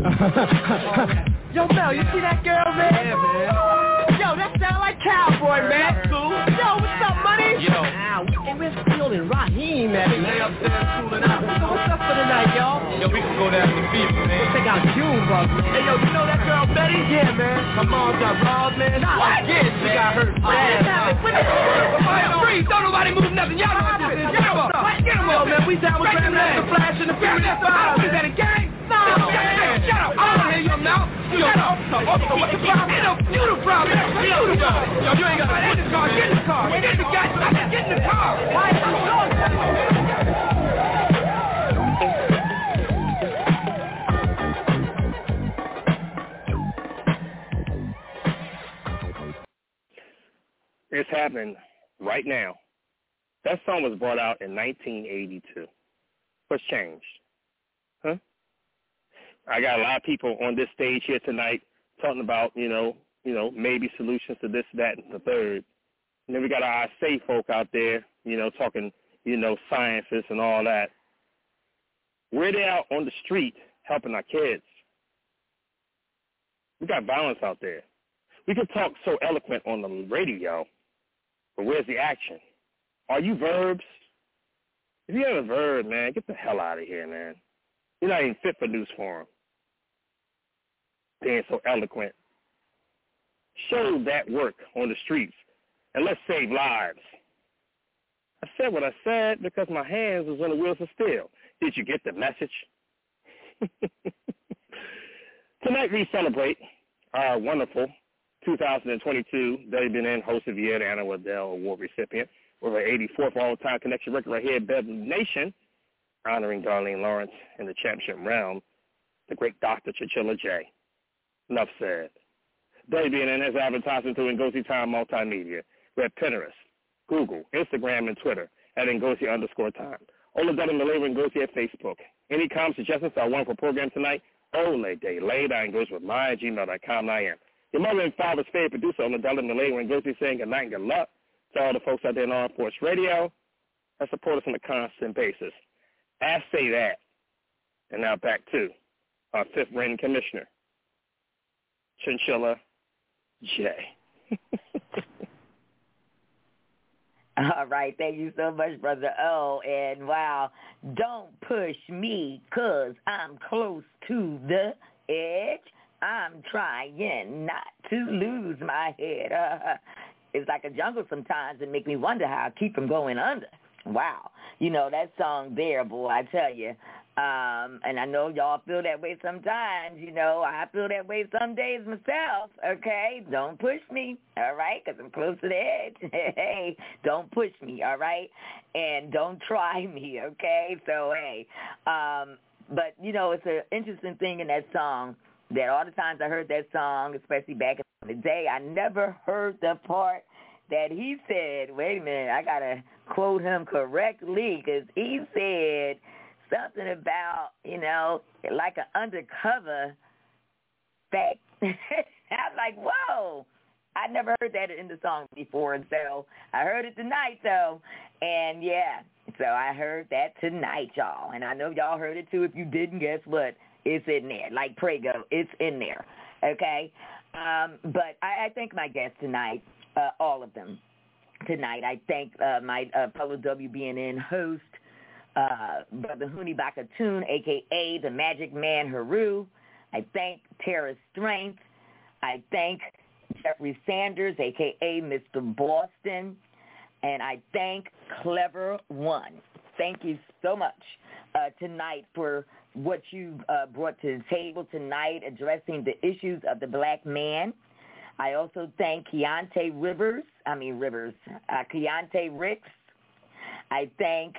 Yo, Mel, you see that girl, man? Yeah, man. Yo, that sound like Cowboy, man. Cool. Yo, what's up, money? Yo. Ow, and where's Field and Raheem at? They upstairs cooling out. What's up for the night, y'all? Yo, we can go down to the beach, man. Check out Junebug, man. Hey, yo, you know that girl Betty? Yeah, man. Her mom got robbed, man. Nah, what? Yeah, she got hurt bad. Freeze, don't nobody move nothing. Y'all know what this is. Get him up. Get him up, man. We down with Grandmaster Flash and the Furious Five. We got a gang? No. Shut up. I don't hear your mouth. Shut up. What's the problem? You the problem. You the problem. Yo, you ain't got to get in the car. Get in the car. Get in the car. Get in the car. Why are you doing that? It's happening right now. That song was brought out in nineteen eighty-two. What's changed? Huh? I got a lot of people on this stage here tonight talking about, you know, you know, maybe solutions to this, that, and the third. And then we got our safe folk out there, you know, talking, you know, sciences and all that. We're there out on the street helping our kids. We got violence out there. We can talk so eloquent on the radio, but where's the action? Are you verbs? If you have a verb, man, get the hell out of here, man. You're not even fit for news forum. Being so eloquent. Show that work on the streets, and let's save lives. I said what I said because my hands was on the wheels of steel. Did you get the message? Tonight we celebrate our wonderful two thousand twenty-two W B N N Host of the Year, the Anna Waddell Award recipient, with her eighty-fourth all-time connection record right here at Beverly Nation, honoring Darlene Lawrence in the championship round, the great Doctor Chinchilla J. Enough said. W B N N has advertising through Ngozi Time Multimedia. We're at Pinterest, Google, Instagram, and Twitter at Ngozi underscore time. Oladella Malay and Ngozi at Facebook. Any comments, suggestions for our wonderful program tonight? Ole de Leda and goes with my at gmail dot com. I am your mother and father's favorite producer, Oladella Malay and Ngozi, saying good night and good luck to all the folks out there in Armed Force Radio that support us on a constant basis. I say that. And now back to our fifth reigning commissioner, Chinchilla J. All right. Thank you so much, Brother O. And, wow, don't push me because I'm close to the edge. I'm trying not to lose my head. Uh, it's like a jungle sometimes. It makes me wonder how I keep from going under. Wow. You know, that song there, boy, I tell you. Um, and I know y'all feel that way sometimes. You know, I feel that way some days myself, okay? Don't push me, all right, because I'm close to the edge. Hey, don't push me, all right? And don't try me, okay? So, hey. Um, but, you know, it's an interesting thing in that song that all the times I heard that song, especially back in the day, I never heard the part that he said, wait a minute, I got to quote him correctly, because he said something about, you know, like an undercover fact. I was like, whoa. I never heard that in the song before, and so I heard it tonight, though. And, yeah, so I heard that tonight, y'all. And I know y'all heard it, too. If you didn't, guess what? It's in there. Like Prego, it's in there, okay? Um, but I, I thank my guests tonight, uh, all of them tonight. I thank uh, my uh, fellow W B N N host, uh, Brother Huni Bakatoon, a k a the Magic Man Haru. I thank Tara Strength. I thank Jeffrey Sanders, a k a. Mister Boston. And I thank Clever One. Thank you so much uh, tonight for what you uh, brought to the table tonight, addressing the issues of the black man. I also thank Keontae Rivers, I mean Rivers, uh, Keontae Ricks. I thank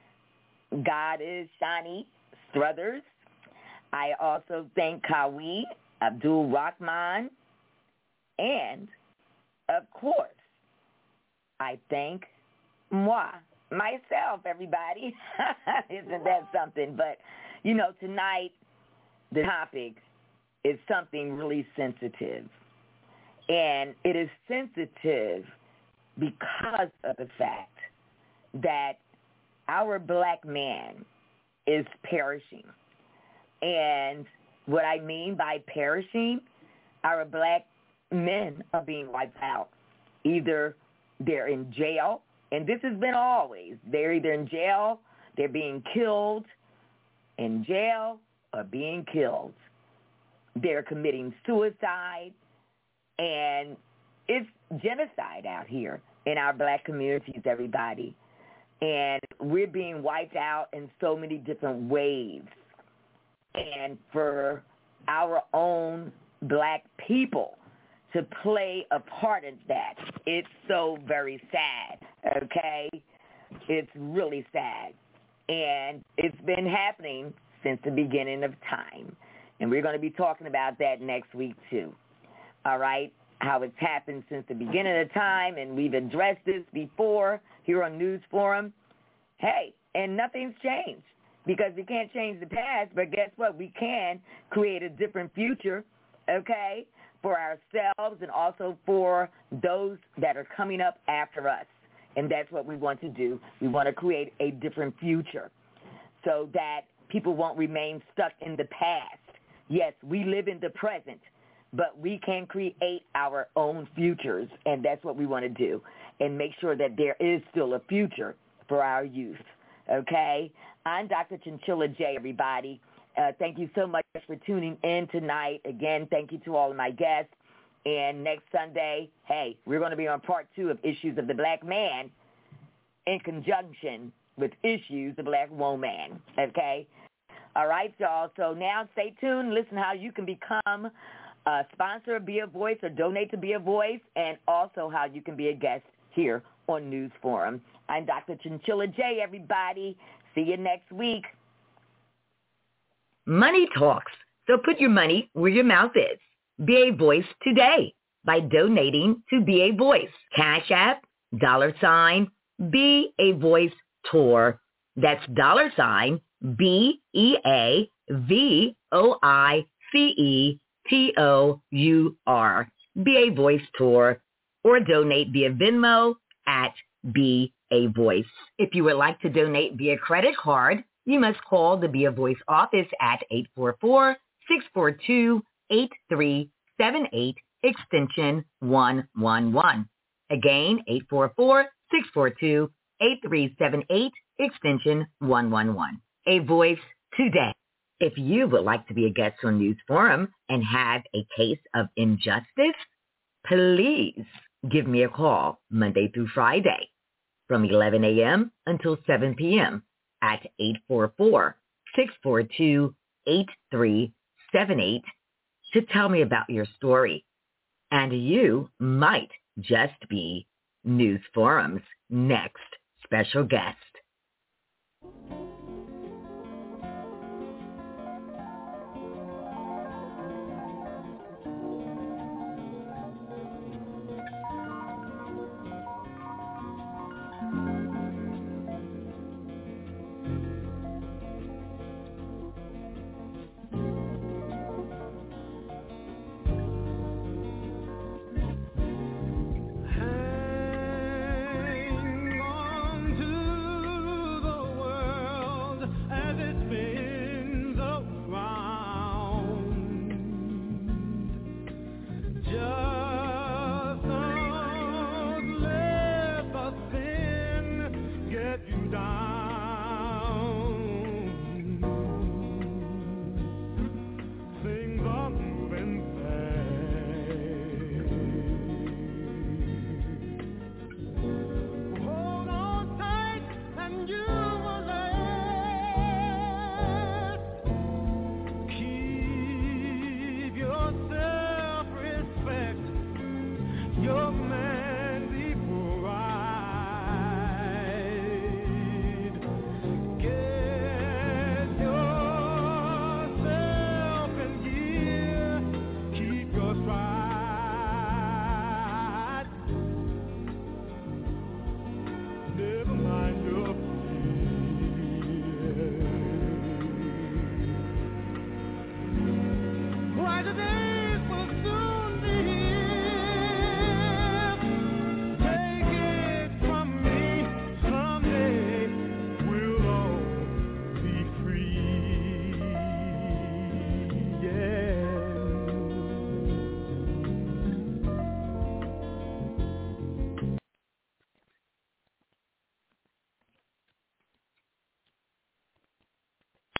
God is Shani Struthers. I also thank Kawi Abdul Rahman. And, of course, I thank moi, myself, everybody. Isn't that something? But, you know, tonight the topic is something really sensitive. And it is sensitive because of the fact that our black man is perishing. And what I mean by perishing, our black men are being wiped out. Either they're in jail, and this has been always. They're either in jail, they're being killed in jail, or being killed. They're committing suicide, and it's genocide out here in our black communities, everybody. And we're being wiped out in so many different ways. And for our own black people to play a part in that, it's so very sad, okay? It's really sad. And it's been happening since the beginning of time. And we're going to be talking about that next week, too. All right? How it's happened since the beginning of time, and we've addressed this before here on News Forum. Hey, and nothing's changed, because we can't change the past, but guess what? We can create a different future, okay, for ourselves and also for those that are coming up after us. And that's what we want to do. We want to create a different future so that people won't remain stuck in the past. Yes, we live in the present, but we can create our own futures, and that's what we want to do, and make sure that there is still a future for our youth, okay? I'm Doctor Chinchilla J, everybody. Uh, thank you so much for tuning in tonight. Again, thank you to all of my guests. And next Sunday, hey, we're going to be on part two of Issues of the Black Man in conjunction with Issues of the Black Woman, okay? All right, y'all. So now stay tuned. Listen how you can become a sponsor, be a voice, or donate to be a voice, and also how you can be a guest here on News Forum. I'm Doctor Chinchilla J, everybody. See you next week. Money talks, so put your money where your mouth is. Be a voice today by donating to Be a Voice. Cash App, dollar sign, Be a Voice Tour. That's dollar sign, B E A V O I C E T O U R. Be a Voice Tour. Or donate via Venmo at Be a Voice. If you would like to donate via credit card, you must call the Be a Voice office at eight four four, six four two, eight three seven eight, extension one one one. Again, eight four four, six four two, eight three seven eight, extension one one one. A voice today. If you would like to be a guest on News Forum and have a case of injustice, please give me a call Monday through Friday from eleven a.m. until seven p.m. at eight four four, six four two, eight three seven eight to tell me about your story. And you might just be News Forum's next special guest. today.